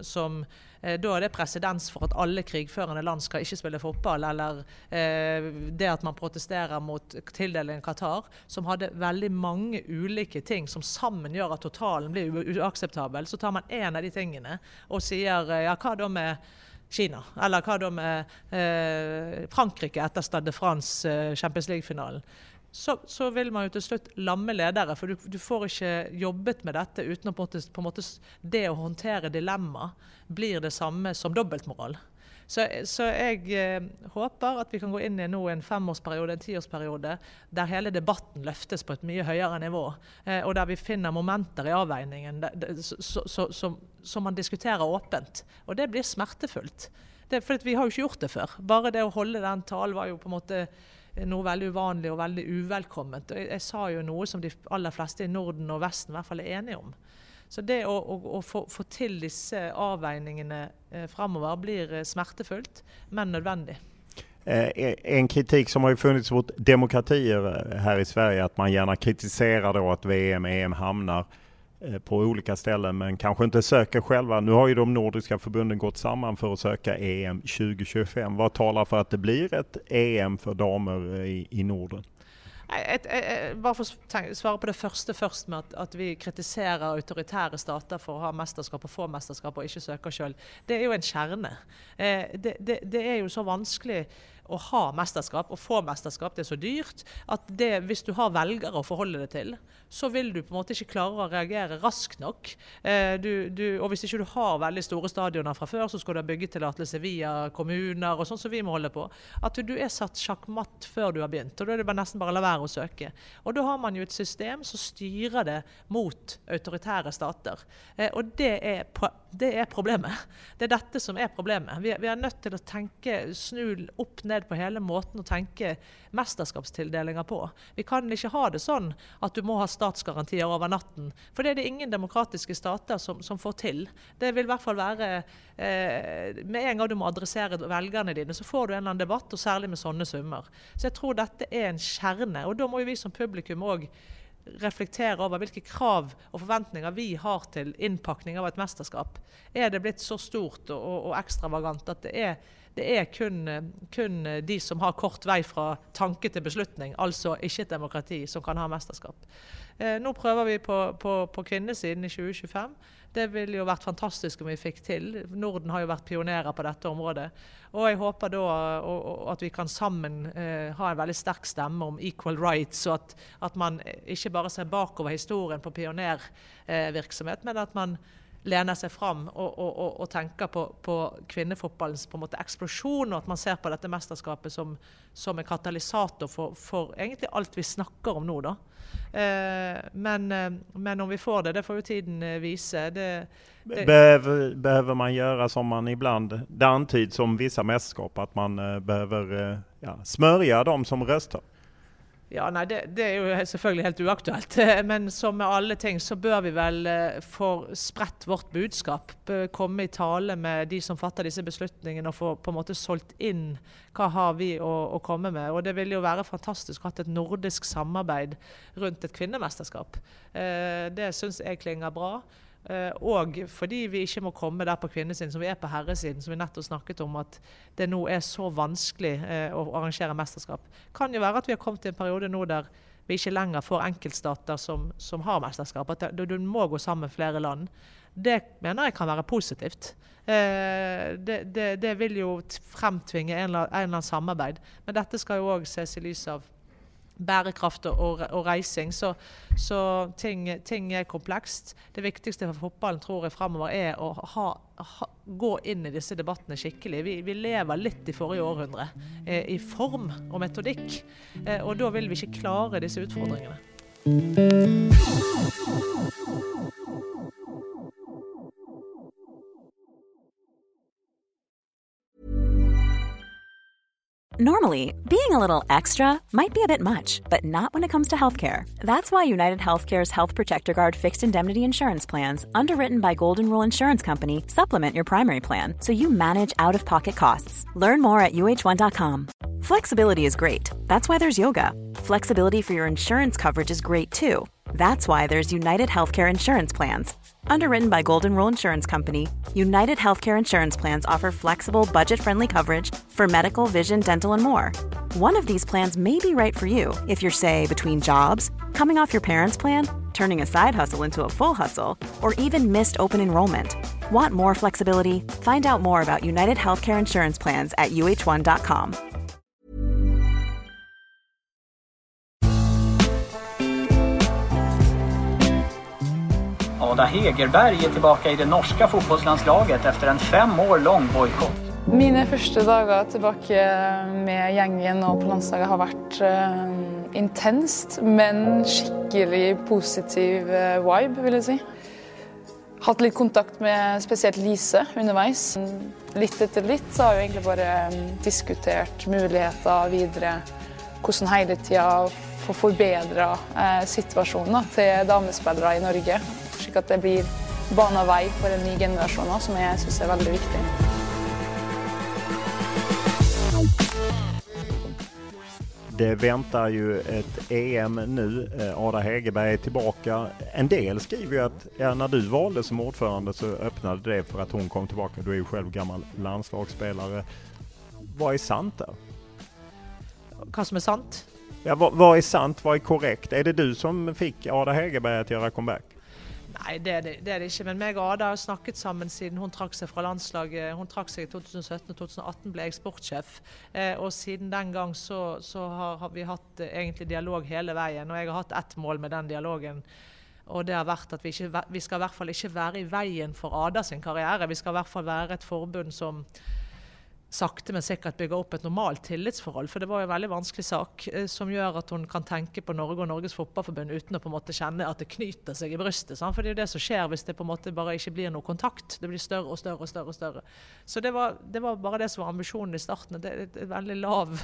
da er det presedens for at alle krigførende land skal ikke spille fotball, eller det at man protesterer mot tildelingen Qatar, som hadde veldig mange ulike ting som sammen gjør at totalen blir uakseptabel. Så tar man en av de tingene og sier, ja, hva da med Kina, eller hva da med Frankrike etter Stade de France Champions League-finalen. Så vil man jo til slutt lamme ledere, for du får ikke jobbet med dette uten å på en måte det å håndtere dilemma blir det samme som dobbeltmoral. Så jeg håper at vi kan gå inn i nå en 5-årsperiode, en 10-årsperiode, der hele debatten løftes på et mye høyere nivå, og der vi finner momenter i avveiningen som man diskuterer åpent. Og det blir smertefullt. For vi har jo ikke gjort det før. Bare det å holde den talen var jo på en måte noe veldig uvanlig og veldig uvelkomment. Jeg sa jo noe som de aller fleste i Norden og Vesten i hvert fall er enige om. Så det å få til disse avveiningene fremover blir smertefullt, men nødvendig. En kritik som har ju funnits mot demokratier här i Sverige, att man gärna kritiserar då att VM, EM hamnar på olika ställen men kanske inte söker själva. Nu har ju de nordiska förbunden gått samman för att söka EM 2025. Vad talar för att det blir ett EM för damer i Norden? Bare for å svare på det første først med at vi kritiserer autoritære stater for å ha mesterskap og få mesterskap og ikke søker selv. Det er jo en kjerne. Det er jo så vanskelig å ha mesterskap og få mesterskap, det er så dyrt at hvis du har velgere å forholde deg til, så vil du på en måte ikke klare å reagere raskt nok. Og hvis ikke du har veldig store stadioner fra før, så skal du ha byggetillatelse via kommuner og sånn som vi må holde på. At du er satt sjakkmatt før du har begynt, og da er det nesten bare å la være å søke. Og da har man jo et system som styrer det mot autoritære stater. Og det er problemet. Det er dette som er problemet. Vi er nødt til å snu opp ned på hele måten å tenke mesterskapstildelinger på. Vi kan ikke ha det sånn at du må ha statsgarantier over natten, for det er det ingen demokratiske stater som får til. Det vil i hvert fall være med en gang du må adressere velgerne dine, så får du en eller annen debatt, og særlig med sånne summer. Så jeg tror dette er en kjerne, og da må jo vi som publikum også reflektere over hvilke krav og forventninger vi har til innpakning av et mesterskap. Er det blitt så stort og ekstravagant at det er kun de som har kort vei fra tanke til beslutning, altså ikke et demokrati, som kan ha mesterskap. Nå prøver vi på kvinnesiden i 2025. Det ville jo vært fantastisk om vi fikk til. Norden har jo vært pionerer på dette området. Og jeg håper da at vi kan sammen ha en veldig sterk stemme om equal rights, og at man ikke bare ser bakover historien på pionervirksomhet, men at man lener seg fram og tenker på kvinnefotballens på en måte eksplosjon, og at man ser på dette mesterskapet som en katalysator for egentlig alt vi snakker om nå da. Men om vi får det får jo tiden vise. Behöver man göra som man ibland, det antyds som vissa mästerskap, att man behöver smörja de som röstar? Ja, nei, det er jo selvfølgelig helt uaktuelt, men som med alle ting så bør vi vel få spredt vårt budskap, komme i tale med de som fatter disse beslutningene og få på en måte solgt inn hva har vi å komme med. Og det vil jo være fantastisk å ha et nordisk samarbeid rundt et kvinnemesterskap. Det synes jeg klinger bra. Og fordi vi ikke må komme der på kvinnesiden som vi er på herresiden, som vi nettopp snakket om, at det nå er så vanskelig å arrangere mesterskap. Kan jo være at vi har kommet til en periode nå der vi ikke lenger får enkeltstater som har mesterskap, at du må gå sammen med flere land. Det mener jeg kan være positivt. Det vil jo fremtvinge en eller annen samarbeid, men dette skal jo også ses i lys av bærekraft og reising, så ting er komplekst. Det viktigste for fotballen, tror jeg, fremover er å gå inn i disse debattene skikkelig. Vi lever litt i forrige århundre, i form og metodikk, og da vil vi ikke klare disse utfordringene. Normally, being a little extra might be a bit much, but not when it comes to healthcare. That's why United Healthcare's Health Protector Guard fixed indemnity insurance plans, underwritten by Golden Rule Insurance Company, supplement your primary plan so you manage out-of-pocket costs. Learn more at uh1.com. Flexibility is great. That's why there's yoga. Flexibility for your insurance coverage is great too. That's why there's United Healthcare Insurance Plans. Underwritten by Golden Rule Insurance Company, United Healthcare Insurance Plans offer flexible, budget-friendly coverage for medical, vision, dental, and more. One of these plans may be right for you if you're, say, between jobs, coming off your parents' plan, turning a side hustle into a full hustle, or even missed open enrollment. Want more flexibility? Find out more about United Healthcare Insurance Plans at uh1.com. Ada Hegerberg är tillbaka i det norska fotbollslandslaget efter en 5 år lång bojkott. Mine første dager tilbake med gjengen og på landslaget har vært intenst, men skikkelig positiv vibe, vil jeg si. Hatt litt kontakt med spesielt Lise underveis. Litt etter litt så har vi egentlig bare diskutert muligheter videre, hvordan hele tiden få forbedret situasjonen til damespillere i Norge, slik at det blir banet vei for en ny generasjon, som jeg synes er veldig viktig. Det väntar ju ett EM nu. Ada Hegerberg är tillbaka. En del skriver ju att när du valde som ordförande så öppnade det för att hon kom tillbaka. Du är ju själv gammal landslagsspelare. Vad är sant där? Hva som er sant? Ja, vad är sant, vad är korrekt? Är det du som fick Ada Hegerberg att göra comeback? Nei, det er det ikke, men meg og Ada har snakket sammen siden hun trakk seg fra landslaget. Hun trakk seg i 2017 og 2018 ble jeg sportssjef, og siden den gang så har vi hatt egentlig dialog hele veien, og jeg har hatt ett mål med den dialogen, og det har vært at vi skal i hvert fall ikke være i veien for Ada sin karriere. Vi skal i hvert fall være et forbund som sakte, men sikkert bygger opp et normalt tillitsforhold, for det var jo en veldig vanskelig sak som gjør at hun kan tenke på Norge og Norges fotballforbund uten å på en måte kjenne at det knyter seg i brystet, sant? For det er jo det som skjer hvis det på en måte bare ikke blir noe kontakt. Det blir større og større og større og større. Så det var bare det som var ambisjonen i starten. Det er et veldig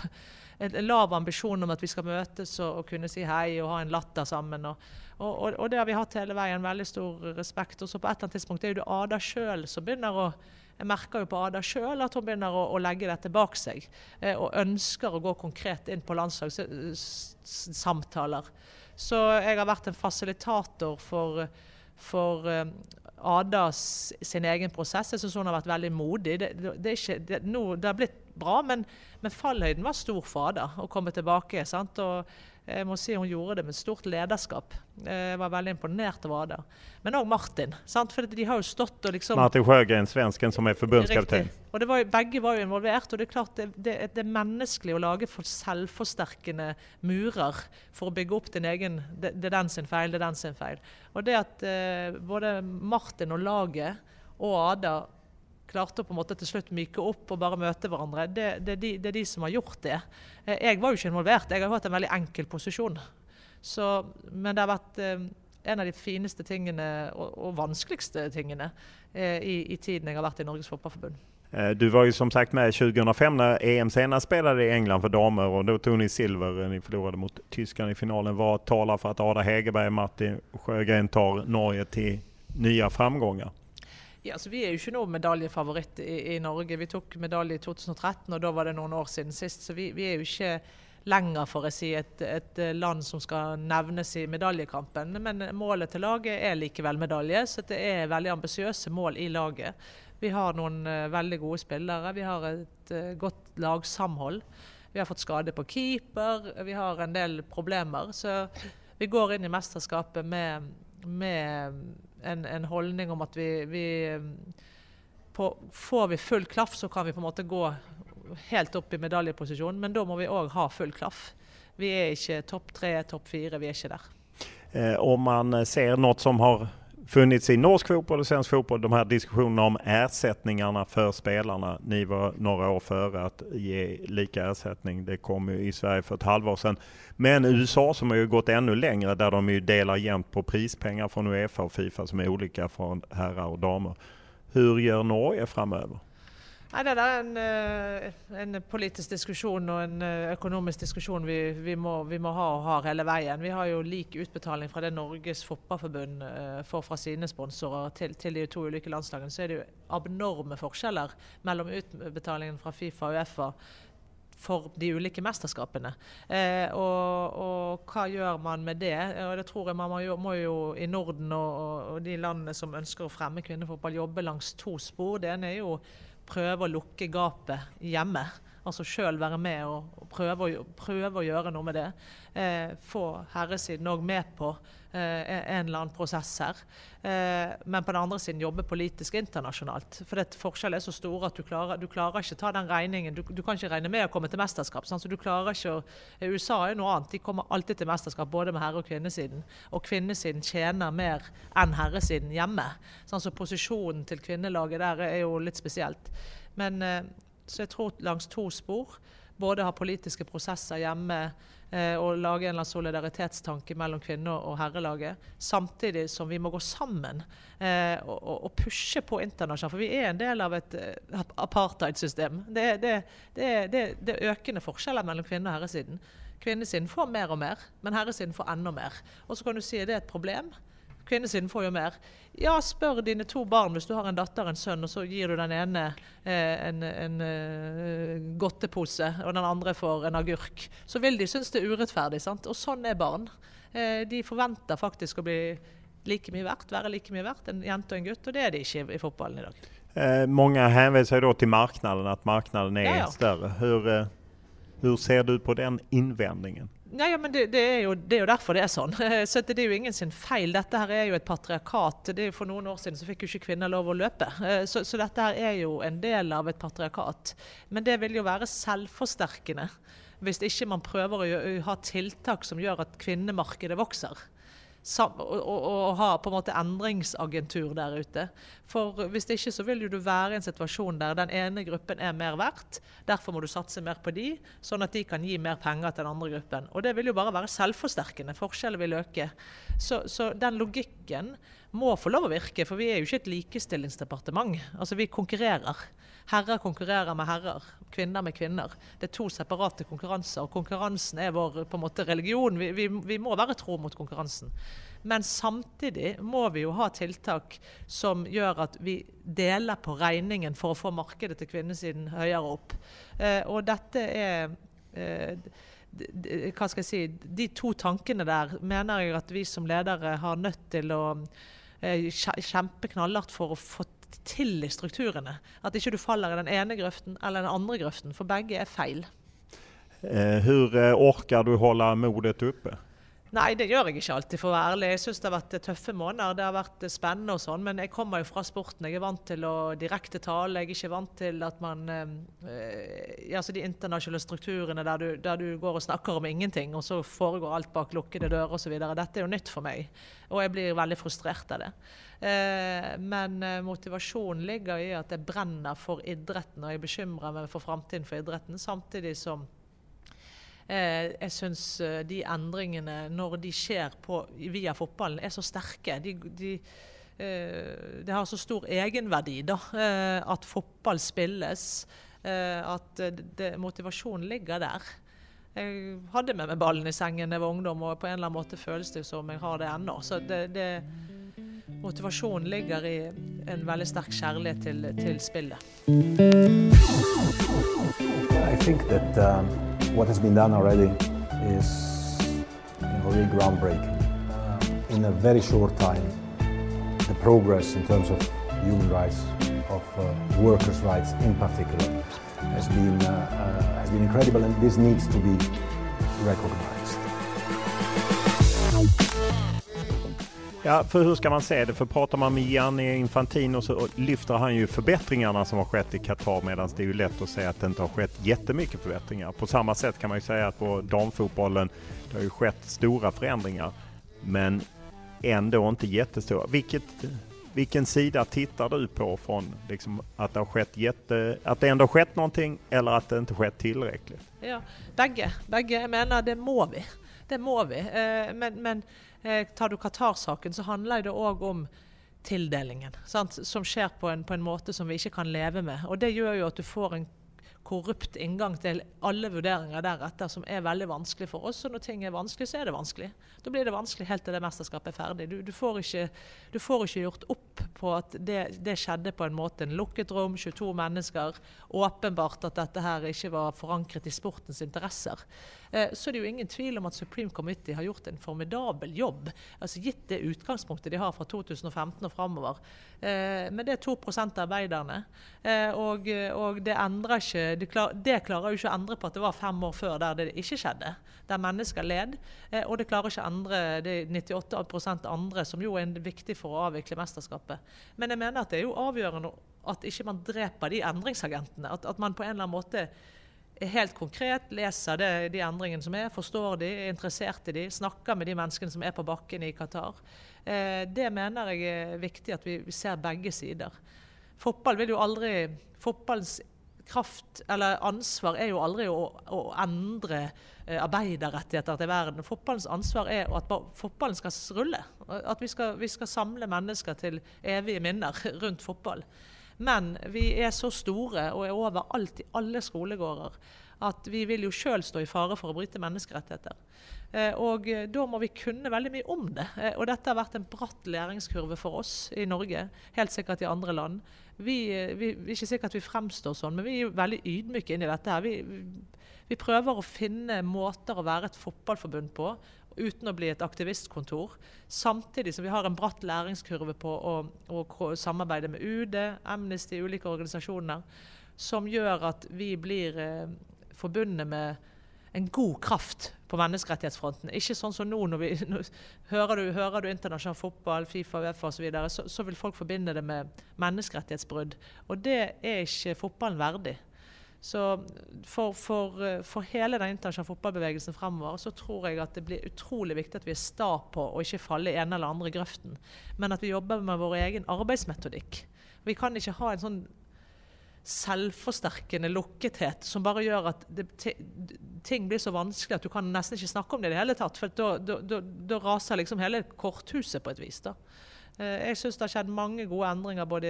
lav ambisjon om at vi skal møtes og kunne si hei og ha en latter sammen, og det har vi hatt hele veien, veldig stor respekt. Og så på et eller annet tidspunkt er jo det Ada selv som begynner å Jeg merker jo på Ada selv at hun begynner å legge dette bak seg, og ønsker å gå konkret inn på landslagssamtaler. Så jeg har vært en fasilitator for Ada sin egen prosess. Jeg synes hun har vært veldig modig. Det har blitt bra, men fallhøyden var stor for Ada å komme tilbake, sant? Og jeg må si hun gjorde det med stort lederskap. Jeg var veldig imponert over Ada. Men også Martin, sant? For de har jo stått og liksom... Martin Sjögren, svensken som er forbundskaptein. Og begge var jo involvert, og det er klart det er menneskelig å lage for selvforsterkende murer for å bygge opp din egen, det er den sin feil, det er den sin feil. Og det at både Martin og laget og Ada klarte å på en måte til slutt myke opp og bare møte hverandre, det er de som har gjort det. Jeg var jo ikke involvert, jeg har hatt en veldig enkel posisjon. Men det har vært en av de fineste tingene og vanskeligste tingene i tiden jeg har vært i Norges fotballforbund. Du var ju som sagt med 2005 när EM senast spelade i England för damer, och då tog ni silver. Ni förlorade mot Tyskland i finalen. Vad talar för att Ada Hegerberg och Martin Sjögren tar Norge till nya framgångar? Ja, altså vi er jo ikke noe medaljefavoritt i Norge. Vi tok medalje i 2013, og da var det noen år siden sist. Så vi er jo ikke lenger, for å si, et land som skal nevnes i medaljekampen. Men målet til laget er likevel medalje, så det er veldig ambisiøse mål i laget. Vi har noen veldig gode spillere, vi har et godt lagsamhold. Vi har fått skade på keeper, vi har en del problemer. Så vi går inn i mesterskapet med en holdning om at får vi full klaff, så kan vi på en måte gå helt opp i medaljeposisjon, men da må vi også ha full klaff. Vi er ikke topp 3, topp 4, vi er ikke der. Om man ser något som har funnits i norsk fotboll och svensk fotboll, de här diskussionerna om ersättningarna för spelarna. Ni var några år före att ge lika ersättning. Det kom ju i Sverige för ett halvår sedan. Men USA som har ju gått ännu längre, där de ju delar jämnt på prispengar från UEFA och FIFA som är olika från herrar och damer. Hur gör Norge framöver? Nei, det er en politisk diskusjon og en økonomisk diskusjon vi må ha og har hele veien. Vi har jo lik utbetaling fra det Norges fotballforbund får fra sine sponsorer til de to ulike landslagene. Så er det jo abnorme forskjeller mellom utbetalingen fra FIFA og UEFA for de ulike mesterskapene. Og hva gjør man med det? Og det tror jeg man må jo i Norden og de landene som ønsker å fremme kvinnefotball jobbe langs to spor. Det ene er jo prøve å lukke gapet hjemme, altså selv være med og prøve å gjøre noe med det. Få herresiden også med på en eller annen prosess her. Men på den andre siden jobbe politisk internasjonalt. For det forskjell er så stor at du klarer ikke ta den regningen. Du kan ikke regne med å komme til mesterskap. Så du klarer ikke USA er noe annet. De kommer alltid til mesterskap, både med herre- og kvinnesiden. Og kvinnesiden tjener mer enn herresiden hjemme. Så posisjonen til kvinnelaget der er jo litt spesielt. Men så jeg tror langs to spor, både ha politiske prosesser hjemme og lage en solidaritetstanke mellom kvinner- og herrelaget, samtidig som vi må gå sammen og pushe på internasjonalt, for vi er en del av et apartheidsystem. Det er økende forskjeller mellom kvinner- og herresiden. Kvinnesiden får mer og mer, men herresiden får enda mer. Og så kan du si at det er et problem. Kvinnesiden får jo mer. Ja, spør dine to barn hvis du har en datter og en sønn, og så gir du den ene en godtepose, og den andre får en agurk. Så vil de synes det er urettferdig, sant? Og sånn er barn. De forventer faktisk å bli like mye verdt, være like mye verdt, en jente og en gutt, og det er de ikke i fotballen i dag. Många hänvisar då till marknaden, att marknaden är större. Hur ser du på den invändningen? Nei, ja, men det er jo derfor det er sånn. Så det er jo ingen sin feil. Dette her er jo et patriarkat. Det er jo for noen år siden så fikk jo ikke kvinner lov å løpe. Så dette her er jo en del av et patriarkat. Men det vil jo være selvforsterkende hvis ikke man prøver å ha tiltak som gjør at kvinnemarkedet vokser. Og ha på en måte endringsagentur der ute. For hvis ikke så vil jo du være i en situasjon der den ene gruppen er mer verdt, derfor må du satse mer på de, sånn at de kan gi mer penger til den andre gruppen. Og det vil jo bare være selvforsterkende, forskjellen vil øke. Så den logikken må få lov å virke, for vi er jo ikke et likestillingsdepartement. Altså vi konkurrerer. Herrer konkurrerer med herrer, kvinner med kvinner. Det er 2 separate konkurranser, og konkurransen er vår på en måte religion. Vi må være tro mot konkurransen. Men samtidig må vi jo ha tiltak som gjør at vi deler på regningen for å få markedet til kvinnesiden høyere opp. Og dette hva skal jeg si, de 2 tankene der mener jeg at vi som ledere har nødt til å kjempe knallhardt for å få til i strukturene. At ikke du faller i den ene grøften eller den andre grøften, for begge er feil. Hur orkar du hålla modet uppe? Nei, det gjør jeg ikke alltid, for å være ærlig. Jeg synes det har vært tøffe måneder, det har vært spennende og sånn, men jeg kommer jo fra sporten. Jeg er vant til å direkte tale, jeg er ikke vant til at man altså de internasjonale strukturene der du går og snakker om ingenting, og så foregår alt bak lukkede dører og så videre. Dette er jo nytt for meg, og jeg blir veldig frustrert av det. Men motivasjonen ligger i at jeg brenner for idretten, og jeg bekymrer meg for fremtiden for idretten, samtidig som jeg synes de endringene når de skjer via fotballen er så sterke. Det har så stor egenverdi da, at fotball spilles, at motivasjonen ligger der. Jeg hadde med meg ballen i sengen da jeg var ungdom, og på en eller annen måte føles det som jeg har det ennå. Så motivasjonen ligger i en veldig sterk kjærlighet til spillet. I think that what has been done already is really groundbreaking. In a very short time, the progress in terms of human rights, of workers' rights in particular, has been incredible, and this needs to be recognized. Ja, för hur ska man se det? För pratar man med Gianni Infantino så lyfter han ju förbättringarna som har skett i Qatar, medan det är ju lätt att säga att det inte har skett jättemycket förbättringar. På samma sätt kan man ju säga att på damfotbollen det har ju skett stora förändringar, men ändå inte jättestora. Vilken sida tittar du på från liksom, att det har skett att det ändå har skett någonting eller att det inte skett tillräckligt? Ja, bägge. Jag menar det må vi. Men tar du Qatar-saken så handler det også om tildelingen, sant? Som skjer på en måte som vi ikke kan leve med. Og det gjør jo at du får en korrupt inngang til alle vurderinger deretter, som er veldig vanskelig for oss. Og når ting er vanskelig, så er det vanskelig. Da blir det vanskelig helt til det mesterskapet er ferdig. Du får ikke gjort opp på at det skjedde på en måte. En lukket rom, 22 mennesker. Åpenbart at dette her ikke var forankret i sportens interesser. Så det er jo ingen tvil om at Supreme Committee har gjort en formidabel jobb. Altså gitt det utgangspunktet de har fra 2015 og fremover. Men det er 2% av arbeiderne. Og det endrer ikke. Det klarer jo ikke å endre på at det var 5 år før der det ikke skjedde. Der mennesker led. Og det klarer ikke å endre det 98% andre, som jo er viktig for å avvikle mesterskapet. Men jeg mener at det er jo avgjørende at ikke man dreper de endringsagentene. At man på en eller annen måte er helt konkret, leser de endringene som er, forstår de, er interessert i de, snakker med de menneskene som er på bakken i Qatar. Det mener jeg er viktig at vi ser begge sider. Fotball vil jo aldri, fotballens kraft eller ansvar er jo aldri å endre arbeiderrettigheter til verden. Fotballens ansvar er at fotballen skal rulle. At vi skal samle mennesker til evige minner rundt fotball. Men vi er så store og er overalt i alle skolegårder at vi vil jo selv stå i fare for å bryte menneskerettigheter. Og da må vi kunne veldig mye om det. Og dette har vært en bratt læringskurve for oss i Norge, helt sikkert i andre land. Vi er ikke sikkert at vi fremstår sånn, men vi er jo veldig ydmyke inn i dette her. Vi prøver å finne måter å være et fotballforbund på, uten å bli et aktivistkontor, samtidig som vi har en bratt læringskurve på å samarbeide med UD, Amnesty, ulike organisasjoner, som gjør at vi blir forbundet med en god kraft på menneskerettighetsfronten. Ikke sånn som nå, hører du internasjonal fotball, FIFA, UEFA og så videre, så vil folk forbinde det med menneskerettighetsbrudd. Og det er ikke fotballen verdig. Så for hele den internasjonale fotballbevegelsen fremover, så tror jeg at det blir utrolig viktig at vi sta på og ikke falle i en eller andre grøften, men at vi jobber med vår egen arbeidsmetodikk. Vi kan ikke ha en sånn selvforsterkende lukkethet som bare gjør at ting blir så vanskelig at du kan nesten ikke snakke om det i det hele tatt, for da raser liksom hele korthuset på et vis. Da. Jeg synes det har skjedd mange gode endringer både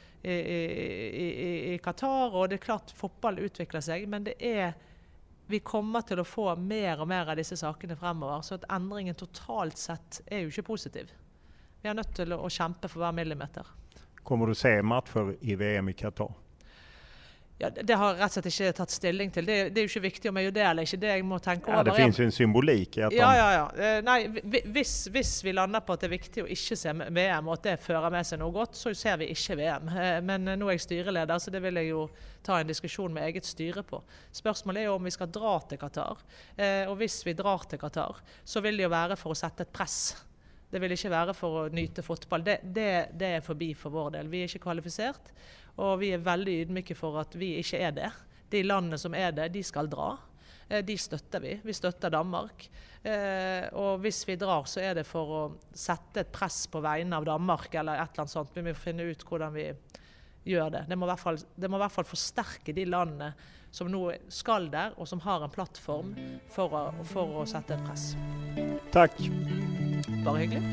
i Qatar, og det er klart fotball utvikler seg, men vi kommer til å få mer og mer av disse sakene fremover, så at endringen totalt sett er jo ikke positiv. Vi er nødt til å kjempe for hver millimeter. Kommer du se matcher i VM i Qatar? Ja, det har rett og slett ikke tatt stilling til. Det er jo ikke viktig om jeg gjør det eller ikke, det jeg må tenke over. Ja, det finnes jo en symbolikk i at Ja. Nei, hvis vi lander på at det er viktig å ikke se VM, og at det fører med seg noe godt, så ser vi ikke VM. Men nå er jeg styreleder, så det vil jeg jo ta en diskusjon med eget styre på. Spørsmålet er jo om vi skal dra til Qatar. Og hvis vi drar til Qatar, så vil det jo være for å sette et press. Det vil ikke være for å nyte fotball. Det er forbi for vår del. Vi er ikke kvalifisert, og vi er veldig ydmyke for at vi ikke er det. De landene som er det, de skal dra. De støtter vi. Vi støtter Danmark. Og hvis vi drar, så er det for å sette et press på vegne av Danmark, eller et eller annet sånt. Vi må finne ut hvordan vi gjør det. Det må i hvert fall forsterke de landene som nå skal der, og som har en plattform for å sette et press. Takk. Bare hyggelig.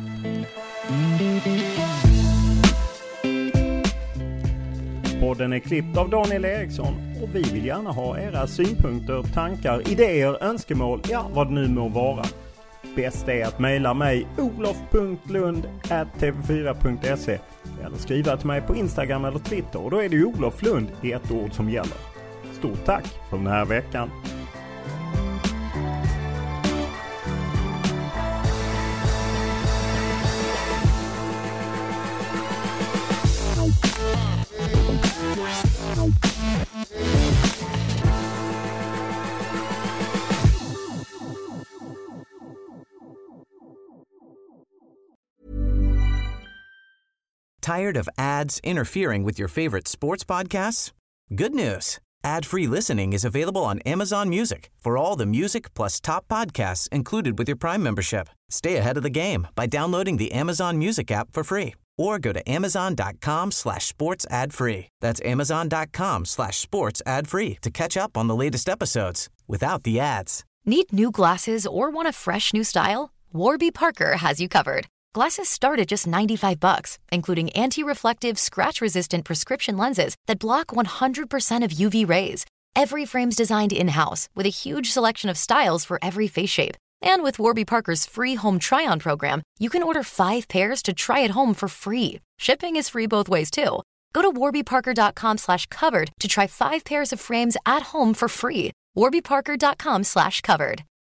Podden är klippt av Daniel Eriksson och vi vill gärna ha era synpunkter, tankar, idéer, önskemål, ja vad det nu må vara. Bäst är att mejla mig olof.lund@tv4.se eller skriva till mig på Instagram eller Twitter, och då är det Olof Lund i ett ord som gäller. Stort tack för den här veckan. Tired of ads interfering with your favorite sports podcasts? Good news. Ad-free listening is available on Amazon Music for all the music plus top podcasts included with your Prime membership. Stay ahead of the game by downloading the Amazon Music app for free or go to amazon.com/sports ad free. That's amazon.com/sports ad free to catch up on the latest episodes without the ads. Need new glasses or want a fresh new style? Warby Parker has you covered. Glasses start at just $95, including anti-reflective, scratch-resistant prescription lenses that block 100% of UV rays. Every frame's designed in-house with a huge selection of styles for every face shape. And with Warby Parker's free home try-on program, you can order 5 pairs to try at home for free. Shipping is free both ways, too. Go to warbyparker.com/covered to try 5 pairs of frames at home for free. warbyparker.com/covered.